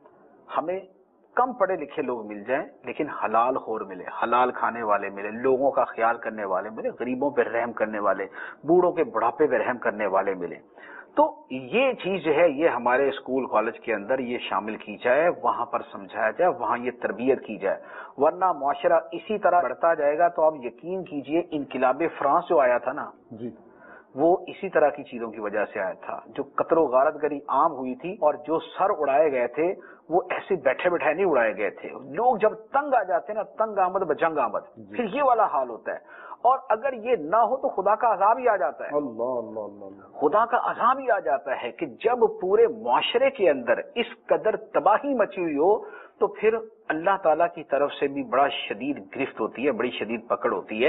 ہمیں کم پڑھے لکھے لوگ مل جائیں لیکن حلال خور ملے، حلال کھانے والے ملے، لوگوں کا خیال کرنے والے ملے، غریبوں پہ رحم کرنے والے، بوڑھوں کے بڑھاپے پہ رحم کرنے والے ملے۔ تو یہ چیز جو ہے یہ ہمارے اسکول کالج کے اندر یہ شامل کی جائے، وہاں پر سمجھایا جائے، وہاں یہ تربیت کی جائے، ورنہ معاشرہ اسی طرح بڑھتا جائے گا تو آپ یقین کیجئے انقلاب فرانس جو آیا تھا نا جی وہ اسی طرح کی چیزوں کی وجہ سے آیا تھا، جو قتل و غارت گری عام ہوئی تھی اور جو سر اڑائے گئے تھے وہ ایسے بیٹھے بیٹھے نہیں اڑائے گئے تھے۔ لوگ جب تنگ آ جاتے ہیں نا، تنگ آمد بجنگ آمد، پھر یہ والا حال ہوتا ہے، اور اگر یہ نہ ہو تو خدا کا عذاب ہی آ جاتا ہے۔ اللہ اللہ اللہ خدا کا عذاب ہی آ جاتا ہے کہ جب پورے معاشرے کے اندر اس قدر تباہی مچی ہوئی ہو تو پھر اللہ تعالیٰ کی طرف سے بھی بڑا شدید گرفت ہوتی ہے، بڑی شدید پکڑ ہوتی ہے۔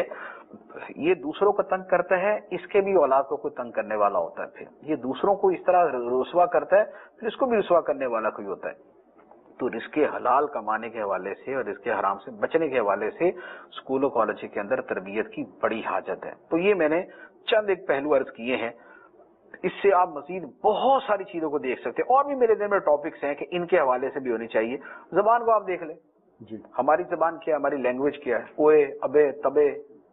یہ دوسروں کو تنگ کرتا ہے، اس کے بھی اولاد کو کوئی تنگ کرنے والا ہوتا ہے، پھر یہ دوسروں کو اس طرح رسوا کرتا ہے، پھر اس کو بھی رسوا کرنے والا کوئی ہوتا ہے۔ تو رزق حلال کمانے کے حوالے سے اور رزق حرام سے بچنے کے حوالے سے اسکولوں کالج کے اندر تربیت کی بڑی حاجت ہے۔ تو یہ میں نے چند ایک پہلو عرض کیے ہیں، اس سے آپ مزید بہت ساری چیزوں کو دیکھ سکتے ہیں، اور بھی میرے ذہن میں ٹاپکس ہیں کہ ان کے حوالے سے بھی ہونی چاہیے۔ زبان کو آپ دیکھ لیں جی، ہماری زبان کیا ہے، ہماری لینگویج کیا ہے، اوے ابے تبے،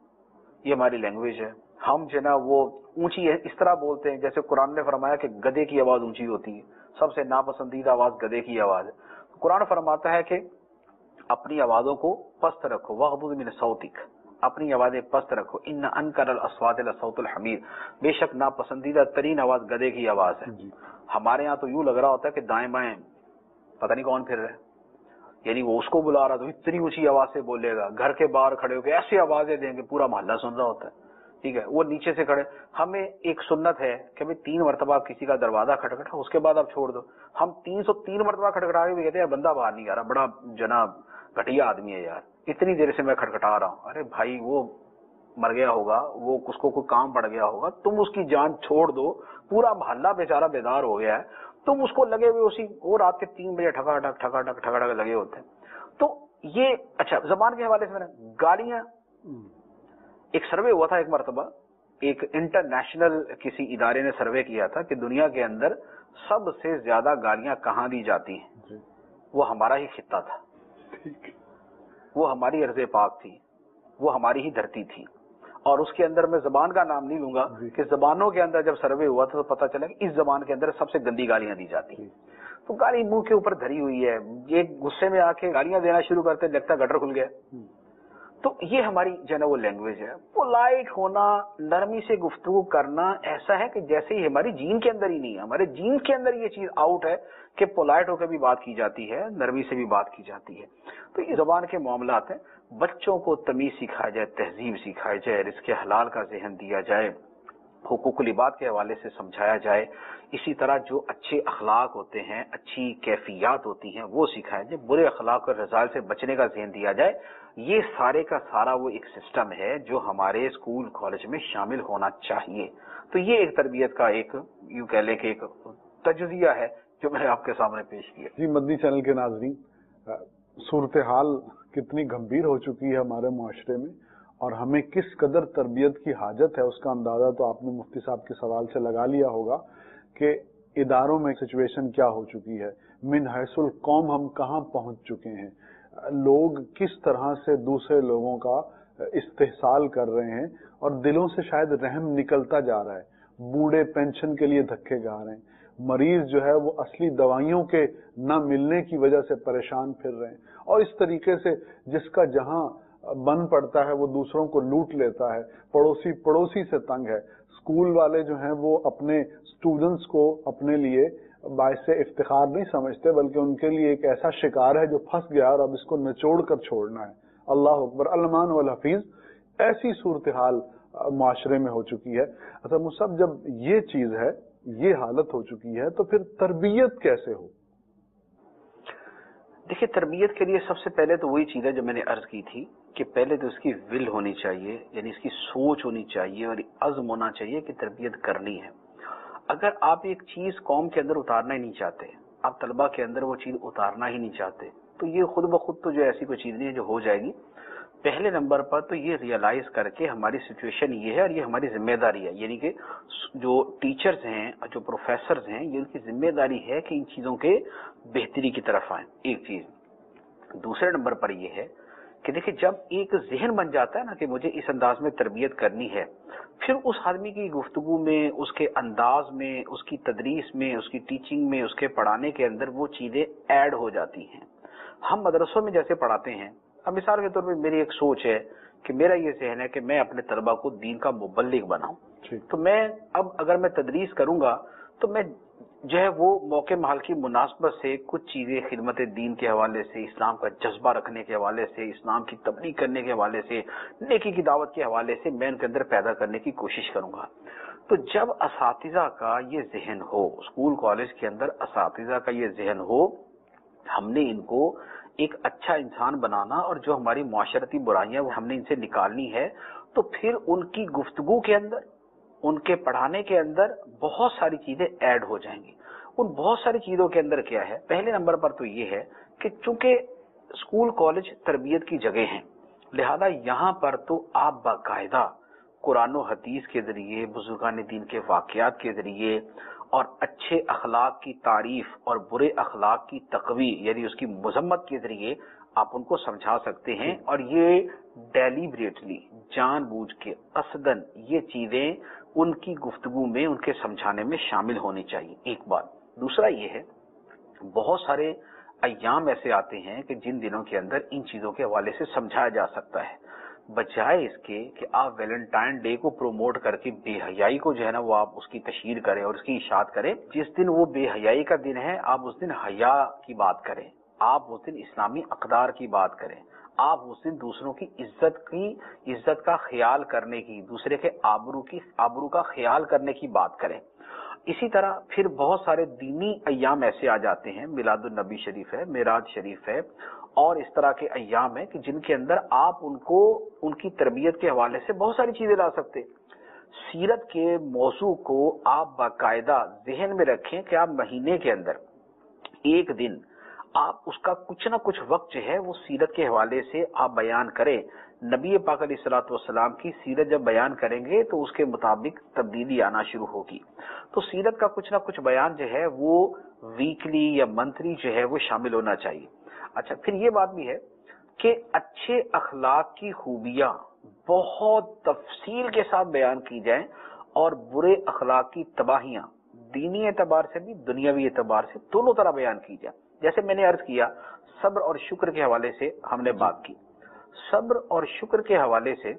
یہ ہماری لینگویج ہے۔ ہم جو نا وہ اونچی ہے اس طرح بولتے ہیں جیسے قرآن نے فرمایا کہ گدھے کی آواز اونچی ہوتی ہے، سب سے ناپسندیدہ آواز گدھے کی آواز ہے۔ قرآن فرماتا ہے کہ اپنی آوازوں کو پست رکھو، وَغْضُضْ مِنْ صَوْتِكَ، اپنی آوازیں پست رکھو، ان انکر الاصوات لصوت الحمیر، بے شک ناپسندیدہ ترین آواز گدھے کی آواز ہے۔ ہمارے ہاں تو یوں لگ رہا ہوتا ہے کہ دائیں بائیں پتہ نہیں کون پھر رہا ہے، یعنی وہ اس کو بلا رہا تو اتنی اونچی آواز سے بولے گا، گھر کے باہر کھڑے ہو کے ایسی آوازیں دیں گے پورا محلہ سن رہا ہوتا ہے، ٹھیک ہے، وہ نیچے سے کھڑے۔ ہمیں ایک سنت ہے کہ بھائی تین مرتبہ کسی کا دروازہ کھٹکھٹا، اس کے بعد آپ چھوڑ دو۔ ہم تین سو تین مرتبہ کھٹکھٹا کے بھی کہتے ہیں بندہ باہر نہیں آ رہا، بڑا جناب گھٹیا آدمی ہے یار، اتنی دیر سے میں کھٹکھٹا رہا ہوں۔ ارے بھائی وہ مر گیا ہوگا، وہ اس کو کوئی کام پڑ گیا ہوگا، تم اس کی جان چھوڑ دو، پورا محلہ بیچارہ بیدار ہو گیا ہے، تم اس کو لگے ہوئے اسی وہ رات کے تین بجے ٹھکا ٹھک ٹھکا ٹھک ٹھکا ٹھک لگے ہوتے ہیں۔ تو یہ اچھا زبان کے حوالے سے میں نے گالیاں، ایک سروے ہوا تھا ایک مرتبہ، ایک انٹرنیشنل کسی ادارے نے سروے کیا تھا کہ دنیا کے اندر سب سے زیادہ گالیاں کہاں دی جاتی ہیں، وہ ہمارا ہی خطہ تھا، وہ ہماری ارض پاک تھی، وہ ہماری ہی دھرتی تھی۔ اور اس کے اندر میں زبان کا نام نہیں لوں گا کہ زبانوں کے اندر جب سروے ہوا تھا تو پتہ چلا کہ اس زبان کے اندر سب سے گندی گالیاں دی جاتی ہیں۔ تو گالی منہ کے اوپر دھری ہوئی ہے، یہ غصے میں آ کے گالیاں دینا شروع کرتے لگتا ہے گٹر کھل گیا۔ تو یہ ہماری جو ہے نا وہ لینگویج ہے۔ پولائٹ ہونا، نرمی سے گفتگو کرنا ایسا ہے کہ جیسے ہی ہماری جین کے اندر ہی نہیں ہے، ہمارے جین کے اندر یہ چیز آؤٹ ہے کہ پولائٹ ہو کے بھی بات کی جاتی ہے، نرمی سے بھی بات کی جاتی ہے۔ تو یہ زبان کے معاملات ہیں، بچوں کو تمیز سکھایا جائے، تہذیب سکھائی جائے، رزق حلال کا ذہن دیا جائے، حقوق العباد کے حوالے سے سمجھایا جائے، اسی طرح جو اچھے اخلاق ہوتے ہیں، اچھی کیفیات ہوتی ہیں وہ سکھایا جائے، برے اخلاق اور رذائل سے بچنے کا ذہن دیا جائے۔ یہ سارے کا سارا وہ ایک سسٹم ہے جو ہمارے اسکول کالج میں شامل ہونا چاہیے۔ تو یہ ایک تربیت کا ایک یوں کہہ لیں کہ ایک تجزیہ ہے جو میں نے آپ کے سامنے پیش کیا۔ جی مدنی چینل کے ناظرین، صورتحال کتنی گمبھیر ہو چکی ہے ہمارے معاشرے میں اور ہمیں کس قدر تربیت کی حاجت ہے اس کا اندازہ تو آپ نے مفتی صاحب کے سوال سے لگا لیا ہوگا کہ اداروں میں سچویشن کیا ہو چکی ہے، من حیث القوم ہم کہاں پہنچ چکے ہیں، لوگ کس طرح سے دوسرے لوگوں کا استحصال کر رہے ہیں اور دلوں سے شاید رحم نکلتا جا رہا ہے، بوڑھے پینشن کے لیے دھکے گا رہے ہیں، مریض جو ہے وہ اصلی دوائیوں کے نہ ملنے کی وجہ سے پریشان پھر رہے ہیں، اور اس طریقے سے جس کا جہاں بن پڑتا ہے وہ دوسروں کو لوٹ لیتا ہے، پڑوسی پڑوسی سے تنگ ہے۔ اسکول والے جو ہیں وہ اپنے اسٹوڈنٹس کو اپنے لیے باعث افتخار نہیں سمجھتے، بلکہ ان کے لیے ایک ایسا شکار ہے جو پھنس گیا اور اب اس کو نچوڑ کر چھوڑنا ہے۔ اللہ اکبر، المان والحفیظ، ایسی صورتحال معاشرے میں ہو چکی ہے۔ اچھا مصعب، جب یہ چیز ہے، یہ حالت ہو چکی ہے، تو پھر تربیت کیسے ہو؟ دیکھیے، تربیت کے لیے سب سے پہلے تو وہی چیز ہے جو میں نے عرض کی تھی کہ پہلے تو اس کی ول ہونی چاہیے، یعنی اس کی سوچ ہونی چاہیے اور عزم ہونا چاہیے کہ تربیت کرنی ہے۔ اگر آپ ایک چیز قوم کے اندر اتارنا ہی نہیں چاہتے، آپ طلبہ کے اندر وہ چیز اتارنا ہی نہیں چاہتے، تو یہ خود بخود تو جو ایسی کوئی چیز نہیں ہے جو ہو جائے گی۔ پہلے نمبر پر تو یہ ریئلائز کر کے ہماری سچویشن یہ ہے اور یہ ہماری ذمہ داری ہے، یعنی کہ جو ٹیچرز ہیں، جو پروفیسرز ہیں، یہ ان کی ذمہ داری ہے کہ ان چیزوں کے بہتری کی طرف آئیں۔ ایک چیز۔ دوسرے نمبر پر یہ ہے کہ دیکھیں، جب ایک ذہن بن جاتا ہے نا کہ مجھے اس انداز میں تربیت کرنی ہے، پھر اس آدمی کی گفتگو میں، اس کے انداز میں، اس کی تدریس میں، اس کی ٹیچنگ میں، اس کے پڑھانے کے اندر وہ چیزیں ایڈ ہو جاتی ہیں۔ ہم مدرسوں میں جیسے پڑھاتے ہیں، اب مثال کے طور پہ میری ایک سوچ ہے کہ میرا یہ ذہن ہے کہ میں اپنے طلبہ کو دین کا مبلغ بناؤں، تو میں اب اگر میں تدریس کروں گا تو میں جو ہے وہ موقع محل کی مناسبت سے کچھ چیزیں خدمت دین کے حوالے سے، اسلام کا جذبہ رکھنے کے حوالے سے، اسلام کی تبلیغ کرنے کے حوالے سے، نیکی کی دعوت کے حوالے سے میں ان کے اندر پیدا کرنے کی کوشش کروں گا۔ تو جب اساتذہ کا یہ ذہن ہو، اسکول کالج کے اندر اساتذہ کا یہ ذہن ہو، ہم نے ان کو ایک اچھا انسان بنانا اور جو ہماری معاشرتی برائیاں وہ ہم نے ان سے نکالنی ہے، تو پھر ان کی گفتگو کے اندر، ان کے پڑھانے کے اندر بہت ساری چیزیں ایڈ ہو جائیں گی۔ ان بہت ساری چیزوں کے اندر کیا ہے، پہلے نمبر پر تو یہ ہے کہ چونکہ اسکول کالج تربیت کی جگہ ہیں، لہذا یہاں پر تو آپ باقاعدہ قرآن و حدیث کے ذریعے، بزرگان دین کے واقعات کے ذریعے اور اچھے اخلاق کی تعریف اور برے اخلاق کی تقوی، یعنی اس کی مذمت کے ذریعے آپ ان کو سمجھا سکتے ہیں، اور یہ ڈیلیبریٹلی، جان بوجھ کے، قصدن یہ چیزیں ان کی گفتگو میں، ان کے سمجھانے میں شامل ہونی چاہیے۔ ایک بات۔ دوسرا یہ ہے، بہت سارے ایام ایسے آتے ہیں کہ جن دنوں کے اندر ان چیزوں کے حوالے سے سمجھایا جا سکتا ہے، بجائے اس کے کہ آپ ویلنٹائن ڈے کو پروموٹ کر کے بے حیائی کو جو ہے نا وہ آپ اس کی تشہیر کریں اور اس کی اشاعت کریں۔ جس دن وہ بے حیائی کا دن ہے، آپ اس دن حیا کی بات کریں، آپ اس دن اسلامی اقدار کی بات کریں، آپ اس دن دوسروں کی عزت کی عزت کا خیال کرنے کی، دوسرے کے آبرو کی آبرو کا خیال کرنے کی بات کریں۔ اسی طرح پھر بہت سارے دینی ایام ایسے آ جاتے ہیں، میلاد النبی شریف ہے، معراج شریف ہے، اور اس طرح کے ایام ہیں کہ جن کے اندر آپ ان کو ان کی تربیت کے حوالے سے بہت ساری چیزیں لا سکتے۔ سیرت کے موضوع کو آپ باقاعدہ ذہن میں رکھیں کہ آپ مہینے کے اندر ایک دن آپ اس کا کچھ نہ کچھ وقت جو ہے وہ سیرت کے حوالے سے آپ بیان کریں۔ نبی پاک علیہ الصلوۃ والسلام کی سیرت جب بیان کریں گے تو اس کے مطابق تبدیلی آنا شروع ہوگی۔ تو سیرت کا کچھ نہ کچھ بیان جو ہے وہ ویکلی یا منتھلی جو ہے وہ شامل ہونا چاہیے۔ اچھا، پھر یہ بات بھی ہے کہ اچھے اخلاق کی خوبیاں بہت تفصیل کے ساتھ بیان کی جائیں، اور برے اخلاق کی تباہیاں دینی اعتبار سے بھی دنیاوی اعتبار سے دونوں طرح بیان کی جائیں۔ جیسے میں نے عرض کیا، صبر اور شکر کے حوالے سے ہم نے بات کی۔ صبر اور شکر کے حوالے سے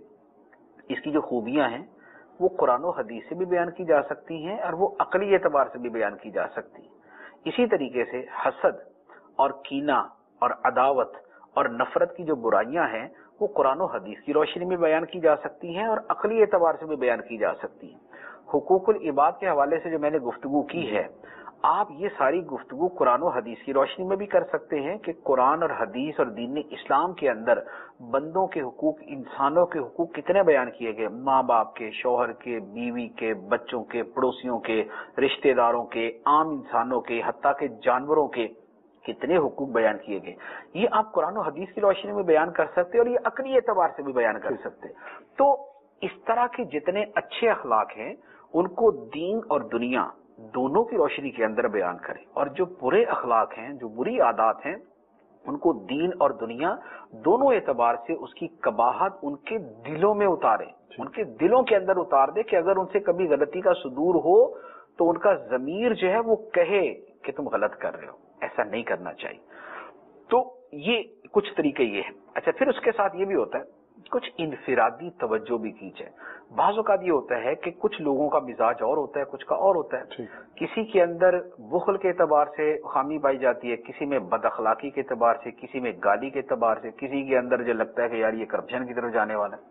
اس کی جو خوبیاں ہیں وہ قرآن و حدیث سے بھی بیان کی جا سکتی ہیں اور وہ عقلی اعتبار سے بھی بیان کی جا سکتی ہیں۔ اسی طریقے سے حسد اور کینہ اور عداوت اور نفرت کی جو برائیاں ہیں وہ قرآن و حدیث کی روشنی میں بیان کی جا سکتی ہیں اور عقلی اعتبار سے بھی بیان کی جا سکتی ہیں۔ حقوق العباد کے حوالے سے جو میں نے گفتگو کی ہے، آپ یہ ساری گفتگو قرآن و حدیث کی روشنی میں بھی کر سکتے ہیں کہ قرآن اور حدیث اور دین اسلام کے اندر بندوں کے حقوق، انسانوں کے حقوق کتنے بیان کیے گئے، ماں باپ کے، شوہر کے، بیوی کے، بچوں کے، پڑوسیوں کے، رشتہ داروں کے، عام انسانوں کے، حتیٰ کہ جانوروں کے کتنے حقوق بیان کیے گئے۔ یہ آپ قرآن و حدیث کی روشنی میں بیان کر سکتے اور یہ عقلی اعتبار سے بھی بیان کر سکتے۔ تو اس طرح کے جتنے اچھے اخلاق ہیں ان کو دین اور دنیا دونوں کی روشنی کے اندر بیان کریں، اور جو برے اخلاق ہیں، جو بری عادات ہیں، ان کو دین اور دنیا دونوں اعتبار سے اس کی قباحت ان کے دلوں میں اتاریں، ان کے دلوں کے اندر اتار دے کہ اگر ان سے کبھی غلطی کا صدور ہو تو ان کا ضمیر جو ہے وہ کہے کہ تم غلط کر رہے ہو. ایسا نہیں کرنا چاہیے. تو یہ کچھ طریقے یہ ہیں. اچھا پھر اس کے ساتھ یہ بھی ہوتا ہے کچھ انفرادی توجہ بھی کی جائے. بعض اوقات یہ ہوتا ہے کہ کچھ لوگوں کا مزاج اور ہوتا ہے, کچھ کا اور ہوتا ہے. کسی کے اندر بخل کے اعتبار سے خامی پائی جاتی ہے, کسی میں بد اخلاقی کے اعتبار سے, کسی میں گالی کے اعتبار سے, کسی کے اندر جو لگتا ہے کہ یار یہ کرپشن کی طرف جانے والا ہے.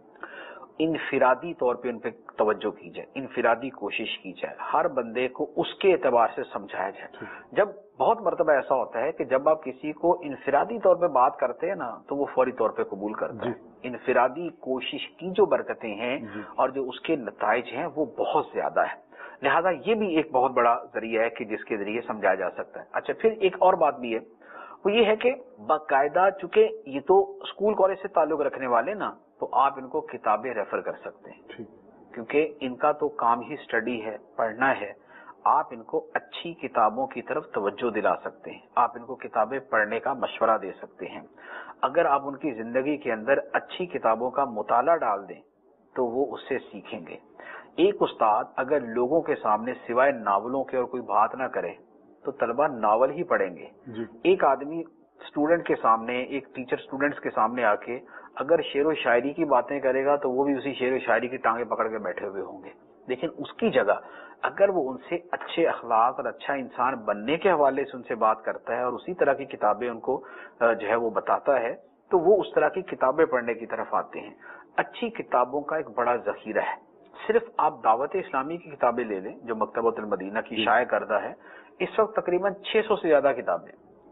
انفرادی طور پہ ان پہ توجہ کی جائے, انفرادی کوشش کی جائے, ہر بندے کو اس کے اعتبار سے سمجھایا جائے. جب بہت مرتبہ ایسا ہوتا ہے کہ جب آپ کسی کو انفرادی طور پہ بات کرتے ہیں نا تو وہ فوری طور پہ قبول کرتا ہے. انفرادی کوشش کی جو برکتیں ہیں اور جو اس کے نتائج ہیں وہ بہت زیادہ ہے. لہذا یہ بھی ایک بہت بڑا ذریعہ ہے کہ جس کے ذریعے سمجھایا جا سکتا ہے. اچھا پھر ایک اور بات بھی ہے, وہ یہ ہے کہ باقاعدہ چونکہ یہ تو اسکول کالج سے تعلق رکھنے والے نا, تو آپ ان کو کتابیں ریفر کر سکتے ہیں کیونکہ ان کا تو کام ہی اسٹڈی ہے, پڑھنا ہے. آپ ان کو اچھی کتابوں کی طرف توجہ دلا سکتے ہیں, آپ ان کو کتابیں پڑھنے کا مشورہ دے سکتے ہیں. اگر آپ ان کی زندگی کے اندر اچھی کتابوں کا مطالعہ ڈال دیں تو وہ اس سے سیکھیں گے. ایک استاد اگر لوگوں کے سامنے سوائے ناولوں کے اور کوئی بات نہ کرے تو طلبہ ناول ہی پڑھیں گے. ایک آدمی اسٹوڈنٹ کے سامنے, ایک ٹیچر اسٹوڈنٹس کے سامنے آ کے اگر شعر و شاعری کی باتیں کرے گا تو وہ بھی اسی شعر و شاعری کی ٹانگیں پکڑ کے بیٹھے ہوئے ہوں گے. لیکن اس کی جگہ اگر وہ ان سے اچھے اخلاق اور اچھا انسان بننے کے حوالے سے ان سے بات کرتا ہے اور اسی طرح کی کتابیں ان کو جو ہے وہ بتاتا ہے تو وہ اس طرح کی کتابیں پڑھنے کی طرف آتے ہیں. اچھی کتابوں کا ایک بڑا ذخیرہ ہے. صرف آپ دعوت اسلامی کی کتابیں لے لیں جو مکتبۃ المدینہ کی شائع کردہ ہے, اس وقت تقریباً چھ سو سے زیادہ کتابیں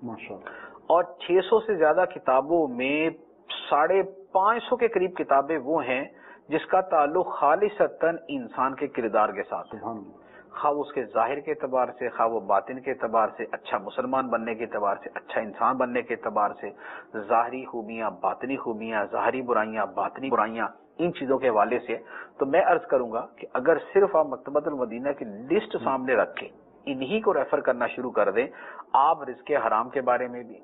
اور چھ سو سے زیادہ کتابوں میں ساڑھے پانچ سو کے قریب کتابیں وہ ہیں جس کا تعلق خالصتاً انسان کے کردار کے ساتھ ہے, خواہ اس کے ظاہر کے اعتبار سے, خواہ وہ باطن کے اعتبار سے, اچھا مسلمان بننے کے اعتبار سے, اچھا انسان بننے کے اعتبار سے, ظاہری خوبیاں, باطنی خوبیاں, ظاہری برائیاں, باطنی برائیاں, ان چیزوں کے حوالے سے. تو میں عرض کروں گا کہ اگر صرف آپ مکتبۃ المدینہ کی لسٹ سامنے رکھ کے انہی کو ریفر کرنا شروع کر دیں, آپ رزق حرام کے بارے میں بھی,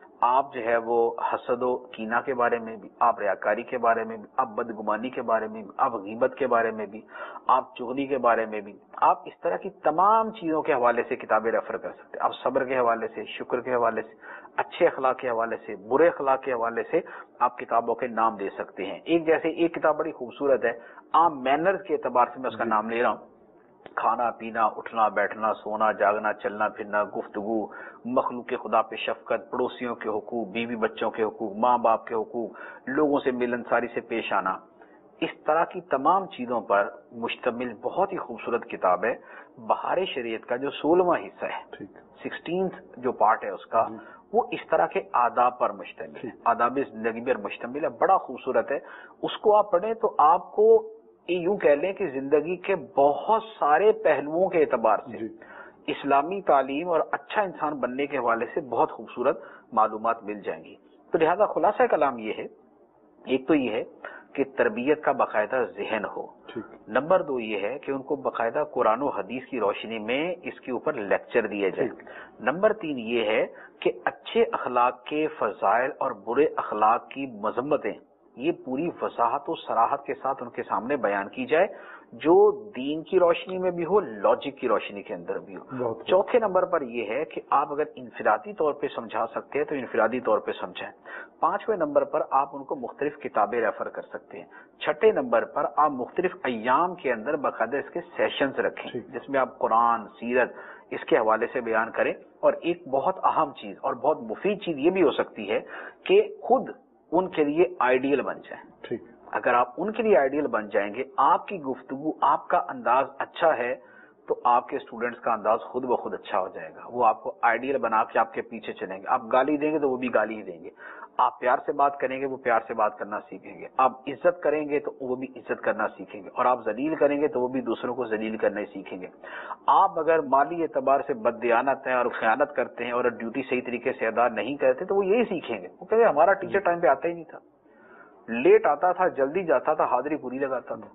آپ جو ہے وہ حسد و کینہ کے بارے میں بھی, آپ ریاکاری کے بارے میں بھی, آپ بدگمانی کے بارے میں بھی, آپ غیبت کے بارے میں بھی, آپ چغلی کے بارے میں بھی, آپ اس طرح کی تمام چیزوں کے حوالے سے کتابیں ریفر کر سکتے ہیں. آپ صبر کے حوالے سے, شکر کے حوالے سے, اچھے اخلاق کے حوالے سے, برے اخلاق کے حوالے سے آپ کتابوں کے نام دے سکتے ہیں. ایک جیسے ایک کتاب بڑی خوبصورت ہے, عام مینرز کے اعتبار سے میں اس کا نام لے رہا ہوں, کھانا پینا, اٹھنا بیٹھنا, سونا جاگنا, چلنا پھرنا, گفتگو, مخلوق خدا پہ شفقت, پڑوسیوں کے حقوق, بیوی بچوں کے حقوق, ماں باپ کے حقوق, لوگوں سے ملنساری سے پیش آنا, اس طرح کی تمام چیزوں پر مشتمل بہت ہی خوبصورت کتاب ہے. بہار شریعت کا جو سولہواں حصہ ہے, سکسٹینتھ جو پارٹ ہے اس کا, وہ اس طرح کے آداب پر مشتمل ہے, آداب زندگی پر مشتمل ہے, بڑا خوبصورت ہے. اس کو آپ پڑھیں تو آپ کو یوں کہہ لیں کہ زندگی کے بہت سارے پہلوؤں کے اعتبار سے اسلامی تعلیم اور اچھا انسان بننے کے حوالے سے بہت خوبصورت معلومات مل جائیں گی. تو لہذا خلاصہ کلام یہ ہے, ایک تو یہ ہے کہ تربیت کا باقاعدہ ذہن ہو, نمبر دو یہ ہے کہ ان کو باقاعدہ قرآن و حدیث کی روشنی میں اس کے اوپر لیکچر دیے جائیں, نمبر تین یہ ہے کہ اچھے اخلاق کے فضائل اور برے اخلاق کی مذمتیں یہ پوری وضاحت و صراحت کے ساتھ ان کے سامنے بیان کی جائے, جو دین کی روشنی میں بھی ہو, لاجک کی روشنی کے اندر بھی ہو. چوتھے نمبر پر یہ ہے کہ آپ اگر انفرادی طور پہ سمجھا سکتے ہیں تو انفرادی طور پہ سمجھائیں. پانچویں نمبر پر آپ ان کو مختلف کتابیں ریفر کر سکتے ہیں. چھٹے نمبر پر آپ مختلف ایام کے اندر باقاعدہ اس کے سیشنز رکھیں جس میں آپ قرآن, سیرت اس کے حوالے سے بیان کریں. اور ایک بہت اہم چیز اور بہت مفید چیز یہ بھی ہو سکتی ہے کہ خود ان کے لیے آئیڈیل بن جائیں. ٹھیک, اگر آپ ان کے لیے آئیڈیل بن جائیں گے, آپ کی گفتگو, آپ کا انداز اچھا ہے تو آپ کے اسٹوڈنٹس کا انداز خود بخود اچھا ہو جائے گا. وہ آپ کو آئیڈیل بنا کے آپ کے پیچھے چلیں گے. آپ گالی دیں گے تو وہ بھی گالی ہی دیں گے, آپ پیار سے بات کریں گے وہ پیار سے بات کرنا سیکھیں گے, آپ عزت کریں گے تو وہ بھی عزت کرنا سیکھیں گے, اور آپ ذلیل کریں گے تو وہ بھی دوسروں کو ذلیل کرنا سیکھیں گے. آپ اگر مالی اعتبار سے بددیانت ہیں اور خیانت کرتے ہیں اور ڈیوٹی صحیح طریقے سے ادا نہیں کرتے تو وہ یہی سیکھیں گے. وہ کہتے ہیں ہمارا ٹیچر ٹائم پہ آتا ہی نہیں تھا, لیٹ آتا تھا, جلدی جاتا تھا, حاضری پوری لگاتا تھا,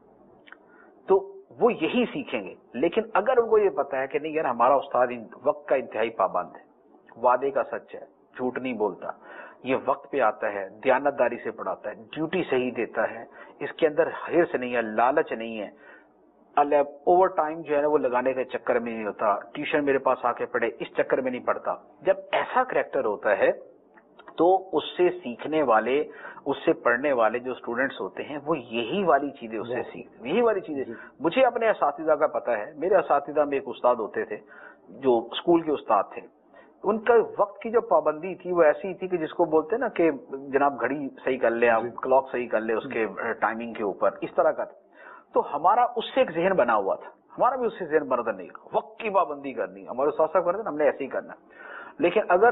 تو وہ یہی سیکھیں گے. لیکن اگر ان کو یہ پتا ہے کہ نہیں یار ہمارا استاد وقت کا انتہائی پابند ہے, وعدے کا سچ ہے, جھوٹ نہیں بولتا, یہ وقت پہ آتا ہے, دیانت داری سے پڑھاتا ہے, ڈیوٹی صحیح دیتا ہے, اس کے اندر حرص نہیں ہے, لالچ نہیں ہے, اوور ٹائم جو ہے نا وہ لگانے کے چکر میں نہیں ہوتا، ٹیوشن میرے پاس آ کے پڑھے اس چکر میں نہیں پڑتا. جب ایسا کریکٹر ہوتا ہے تو اس سے سیکھنے والے، اس سے پڑھنے والے جو اسٹوڈنٹس ہوتے ہیں وہ یہی والی چیزیں اس سے سیکھتے، یہی والی چیزیں. مجھے اپنے اساتذہ کا پتہ ہے، میرے اساتذہ میں ایک استاد ہوتے تھے جو اسکول کے استاد تھے، ان کا وقت کی جو پابندی تھی وہ ایسی تھی کہ جس کو بولتے ہیں نا کہ جناب گھڑی صحیح کر لے، آپ کلاک صحیح کر لے اس کے ٹائمنگ کے اوپر، اس طرح کا تھا. تو ہمارا اس سے ایک ذہن بنا ہوا تھا، ہمارا بھی اس سے ذہن بنا نہیں، وقت کی پابندی کرنی، ہمارے استاد صاحب کرتے ہیں ہم نے ایسے ہی کرنا. لیکن اگر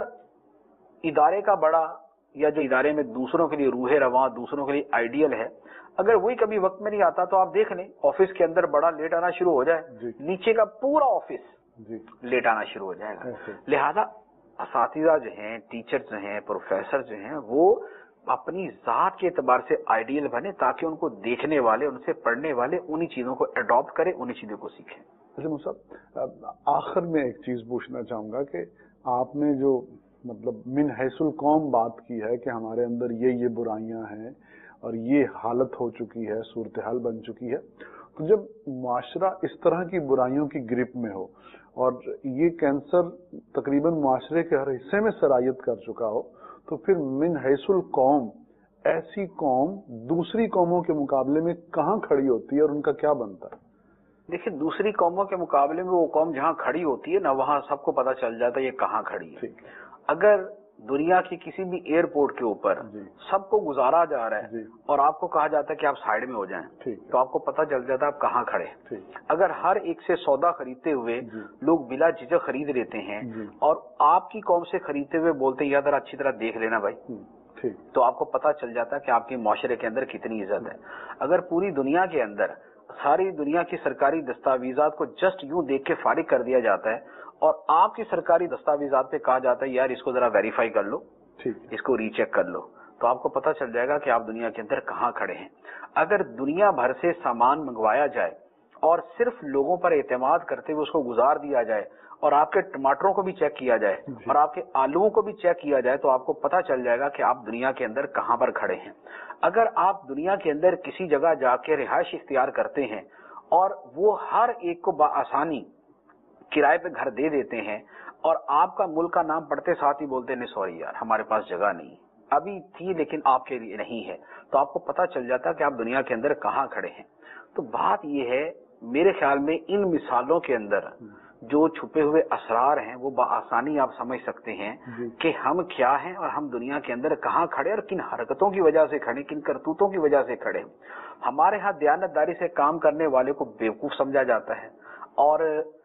ادارے کا بڑا یا جو ادارے میں دوسروں کے لیے روح رواں، دوسروں کے لیے آئیڈیل ہے، اگر وہی کبھی وقت میں نہیں آتا تو آپ دیکھ لیں آفس کے اندر بڑا لیٹ آنا شروع ہو جائے، نیچے کا پورا آفس لیٹ آنا شروع ہو جائے گا. لہذا اساتذہ جو ہیں، ٹیچر جو ہیں، پروفیسر جو ہیں، وہ اپنی ذات کے اعتبار سے آئیڈیل بنے تاکہ ان کو دیکھنے والے، ان سے پڑھنے والے انہی چیزوں کو اڈاپٹ کریں، انہی چیزوں کو سیکھیں. اچھا صاحب، آخر میں ایک چیز پوچھنا چاہوں گا کہ آپ نے جو مطلب من حیث القوم بات کی ہے کہ ہمارے اندر یہ یہ برائیاں ہیں اور یہ حالت ہو چکی ہے، صورتحال بن چکی ہے، تو جب معاشرہ اس طرح کی برائیوں کی گرپ میں ہو اور یہ کینسر تقریباً معاشرے کے ہر حصے میں سرایت کر چکا ہو، تو پھر من حیث القوم ایسی قوم دوسری قوموں کے مقابلے میں کہاں کھڑی ہوتی ہے اور ان کا کیا بنتا ہے؟ دیکھیں، دوسری قوموں کے مقابلے میں وہ قوم جہاں کھڑی ہوتی ہے نا، وہاں سب کو پتہ چل جاتا ہے یہ کہاں کھڑی ہے. اگر دنیا کی کسی بھی ایئرپورٹ کے اوپر سب کو گزارا جا رہا ہے اور آپ کو کہا جاتا ہے کہ آپ سائڈ میں ہو جائیں تو آپ کو پتہ چل جاتا ہے آپ کہاں کھڑے. اگر ہر ایک سے سودا خریدتے ہوئے لوگ بلا جھجک خرید لیتے ہیں اور آپ کی قوم سے خریدتے ہوئے بولتے ہیں یار اچھی طرح دیکھ لینا بھائی، تو آپ کو پتہ چل جاتا ہے کہ آپ کے معاشرے کے اندر کتنی عزت ہے. اگر پوری دنیا کے اندر ساری دنیا کی سرکاری دستاویزات کو جسٹ یوں دیکھ کے فارغ کر دیا جاتا ہے اور آپ کی سرکاری دستاویزات پہ کہا جاتا ہے یار اس کو ذرا ویریفائی کر لو، اس کو ری چیک کر لو، تو آپ کو پتہ چل جائے گا کہ آپ دنیا کے اندر کہاں کھڑے ہیں. اگر دنیا بھر سے سامان منگوایا جائے اور صرف لوگوں پر اعتماد کرتے ہوئے اس کو گزار دیا جائے اور آپ کے ٹماٹروں کو بھی چیک کیا جائے اور آپ کے آلوؤں کو بھی چیک کیا جائے تو آپ کو پتہ چل جائے گا کہ آپ دنیا کے اندر کہاں پر کھڑے ہیں. اگر آپ دنیا کے اندر کسی جگہ جا کے رہائش اختیار کرتے ہیں اور وہ ہر ایک کو بآسانی کرائے پہ گھر دے دیتے ہیں اور آپ کا ملک کا نام پڑھتے ساتھ ہی بولتے نہیں سوری یار ہمارے پاس جگہ نہیں، ابھی تھی لیکن آپ کے لیے نہیں ہے، تو آپ کو پتہ چل جاتا ہے کہ آپ دنیا کے اندر کہاں کھڑے ہیں. تو بات یہ ہے میرے خیال میں ان مثالوں کے اندر جو چھپے ہوئے اسرار ہیں وہ بآسانی آپ سمجھ سکتے ہیں کہ ہم کیا ہیں اور ہم دنیا کے اندر کہاں کھڑے اور کن حرکتوں کی وجہ سے کھڑے، کن کرتوتوں کی وجہ سے کھڑے. ہمارے ہاں دیانت داری سے کام کرنے والے کو بیوقوف سمجھا جاتا ہے اور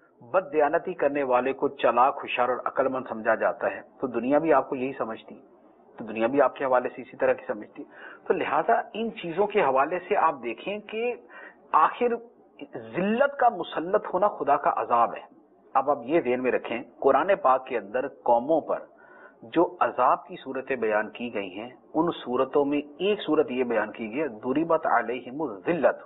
بد دیانتی کرنے والے کو چلاک، ہوشیار اور عقل مند سمجھا جاتا ہے. تو دنیا بھی آپ کو یہی سمجھتی، تو دنیا بھی آپ کے حوالے سے اسی طرح کی سمجھتی. تو لہذا ان چیزوں کے حوالے سے آپ دیکھیں کہ آخر ذلت کا مسلط ہونا خدا کا عذاب ہے. اب آپ یہ ذہن میں رکھیں، قرآن پاک کے اندر قوموں پر جو عذاب کی صورتیں بیان کی گئی ہیں ان صورتوں میں ایک صورت یہ بیان کی گئی ہے ضربت علیہم الذلت،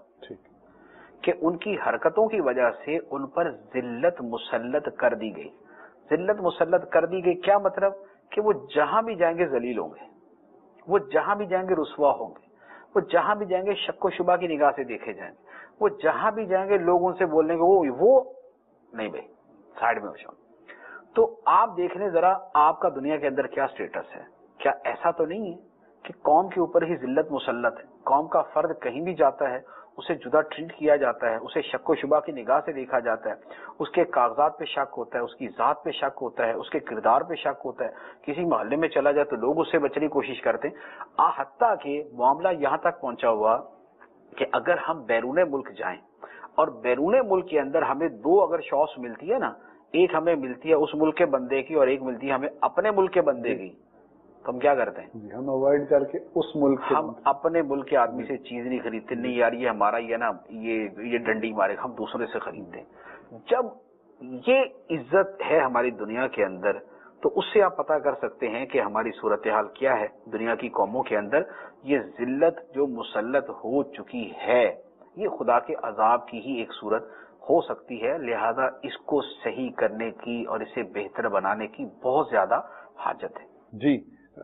کہ ان کی حرکتوں کی وجہ سے ان پر ذلت مسلط کر دی گئی. ذلت مسلط کر دی گئی کیا مطلب؟ کہ وہ جہاں بھی جائیں گے ذلیل ہوں گے، وہ جہاں بھی جائیں گے رسوا ہوں گے، وہ جہاں بھی جائیں گے شک و شبہ کی نگاہ سے دیکھے جائیں گے، وہ جہاں بھی جائیں گے لوگ ان سے بولیں گے وہ وہ نہیں بھائی سائڈ میں ہو جاؤ. تو آپ دیکھ لیں ذرا آپ کا دنیا کے اندر کیا سٹیٹس ہے. کیا ایسا تو نہیں ہے کہ قوم کے اوپر ہی ذلت مسلط ہے؟ قوم کا فرد کہیں بھی جاتا ہے اسے جدا ٹریٹ کیا جاتا ہے، اسے شک و شبہ کی نگاہ سے دیکھا جاتا ہے، اس کے کاغذات پہ شک ہوتا ہے، اس کی ذات پہ شک ہوتا ہے، اس کے کردار پہ شک ہوتا ہے. کسی محلے میں چلا جائے تو لوگ اس سے بچنے کی کوشش کرتے ہیں. آ حتیٰ کہ معاملہ یہاں تک پہنچا ہوا کہ اگر ہم بیرون ملک جائیں اور بیرون ملک کے اندر ہمیں دو اگر شوس ملتی ہے نا، ایک ہمیں ملتی ہے اس ملک کے بندے کی اور ایک ملتی ہے ہمیں اپنے ملک کے بندے کی، تو ہم کیا کرتے ہیں؟ ہم اوائڈ کر کے اس ملک ہم اپنے ملک کے آدمی سے چیز نہیں خریدتے، نہیں یار یہ ہمارا یہ نا یہ یہ ڈنڈی مارے، ہم دوسرے سے خریدتے ہیں. جب یہ عزت ہے ہماری دنیا کے اندر تو اس سے آپ پتہ کر سکتے ہیں کہ ہماری صورتحال کیا ہے. دنیا کی قوموں کے اندر یہ ذلت جو مسلط ہو چکی ہے یہ خدا کے عذاب کی ہی ایک صورت ہو سکتی ہے. لہذا اس کو صحیح کرنے کی اور اسے بہتر بنانے کی بہت زیادہ حاجت ہے. جی،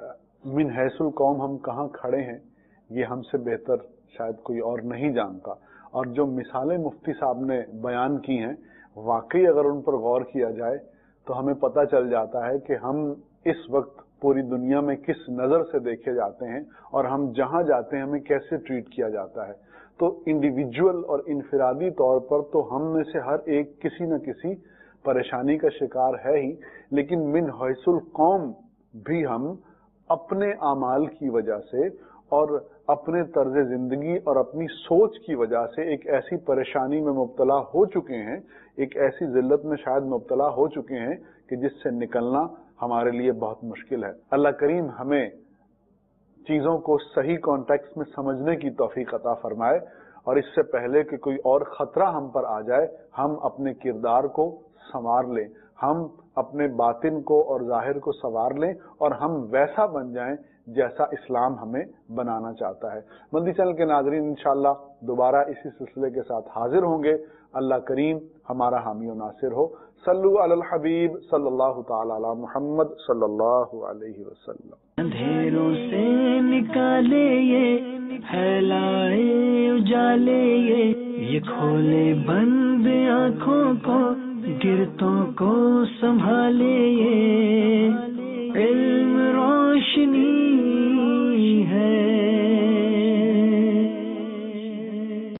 من حیث القوم ہم کہاں کھڑے ہیں یہ ہم سے بہتر شاید کوئی اور نہیں جانتا. اور جو مثالیں مفتی صاحب نے بیان کی ہیں واقعی اگر ان پر غور کیا جائے تو ہمیں پتہ چل جاتا ہے کہ ہم اس وقت پوری دنیا میں کس نظر سے دیکھے جاتے ہیں اور ہم جہاں جاتے ہیں ہمیں کیسے ٹریٹ کیا جاتا ہے. تو انڈیویجول اور انفرادی طور پر تو ہم میں سے ہر ایک کسی نہ کسی پریشانی کا شکار ہے ہی، لیکن من حیث القوم بھی ہم اپنے اعمال کی وجہ سے اور اپنے طرز زندگی اور اپنی سوچ کی وجہ سے ایک ایسی پریشانی میں مبتلا ہو چکے ہیں، ایک ایسی ذلت میں شاید مبتلا ہو چکے ہیں کہ جس سے نکلنا ہمارے لیے بہت مشکل ہے. اللہ کریم ہمیں چیزوں کو صحیح کانٹیکسٹ میں سمجھنے کی توفیق عطا فرمائے، اور اس سے پہلے کہ کوئی اور خطرہ ہم پر آ جائے ہم اپنے کردار کو سنوار لیں، ہم اپنے باطن کو اور ظاہر کو سنوار لیں اور ہم ویسا بن جائیں جیسا اسلام ہمیں بنانا چاہتا ہے. مدنی چینل کے ناظرین انشاءاللہ دوبارہ اسی سلسلے کے ساتھ حاضر ہوں گے. اللہ کریم ہمارا حامی و ناصر ہو. صلو علی الحبیب صلی اللہ تعالی علی محمد صلی اللہ علیہ وسلم. اندھیروں سے نکالے یہ پھیلائے اجالے یہ یہ کھولے بند آنکھوں کو گرتوں کو سنبھالے یہ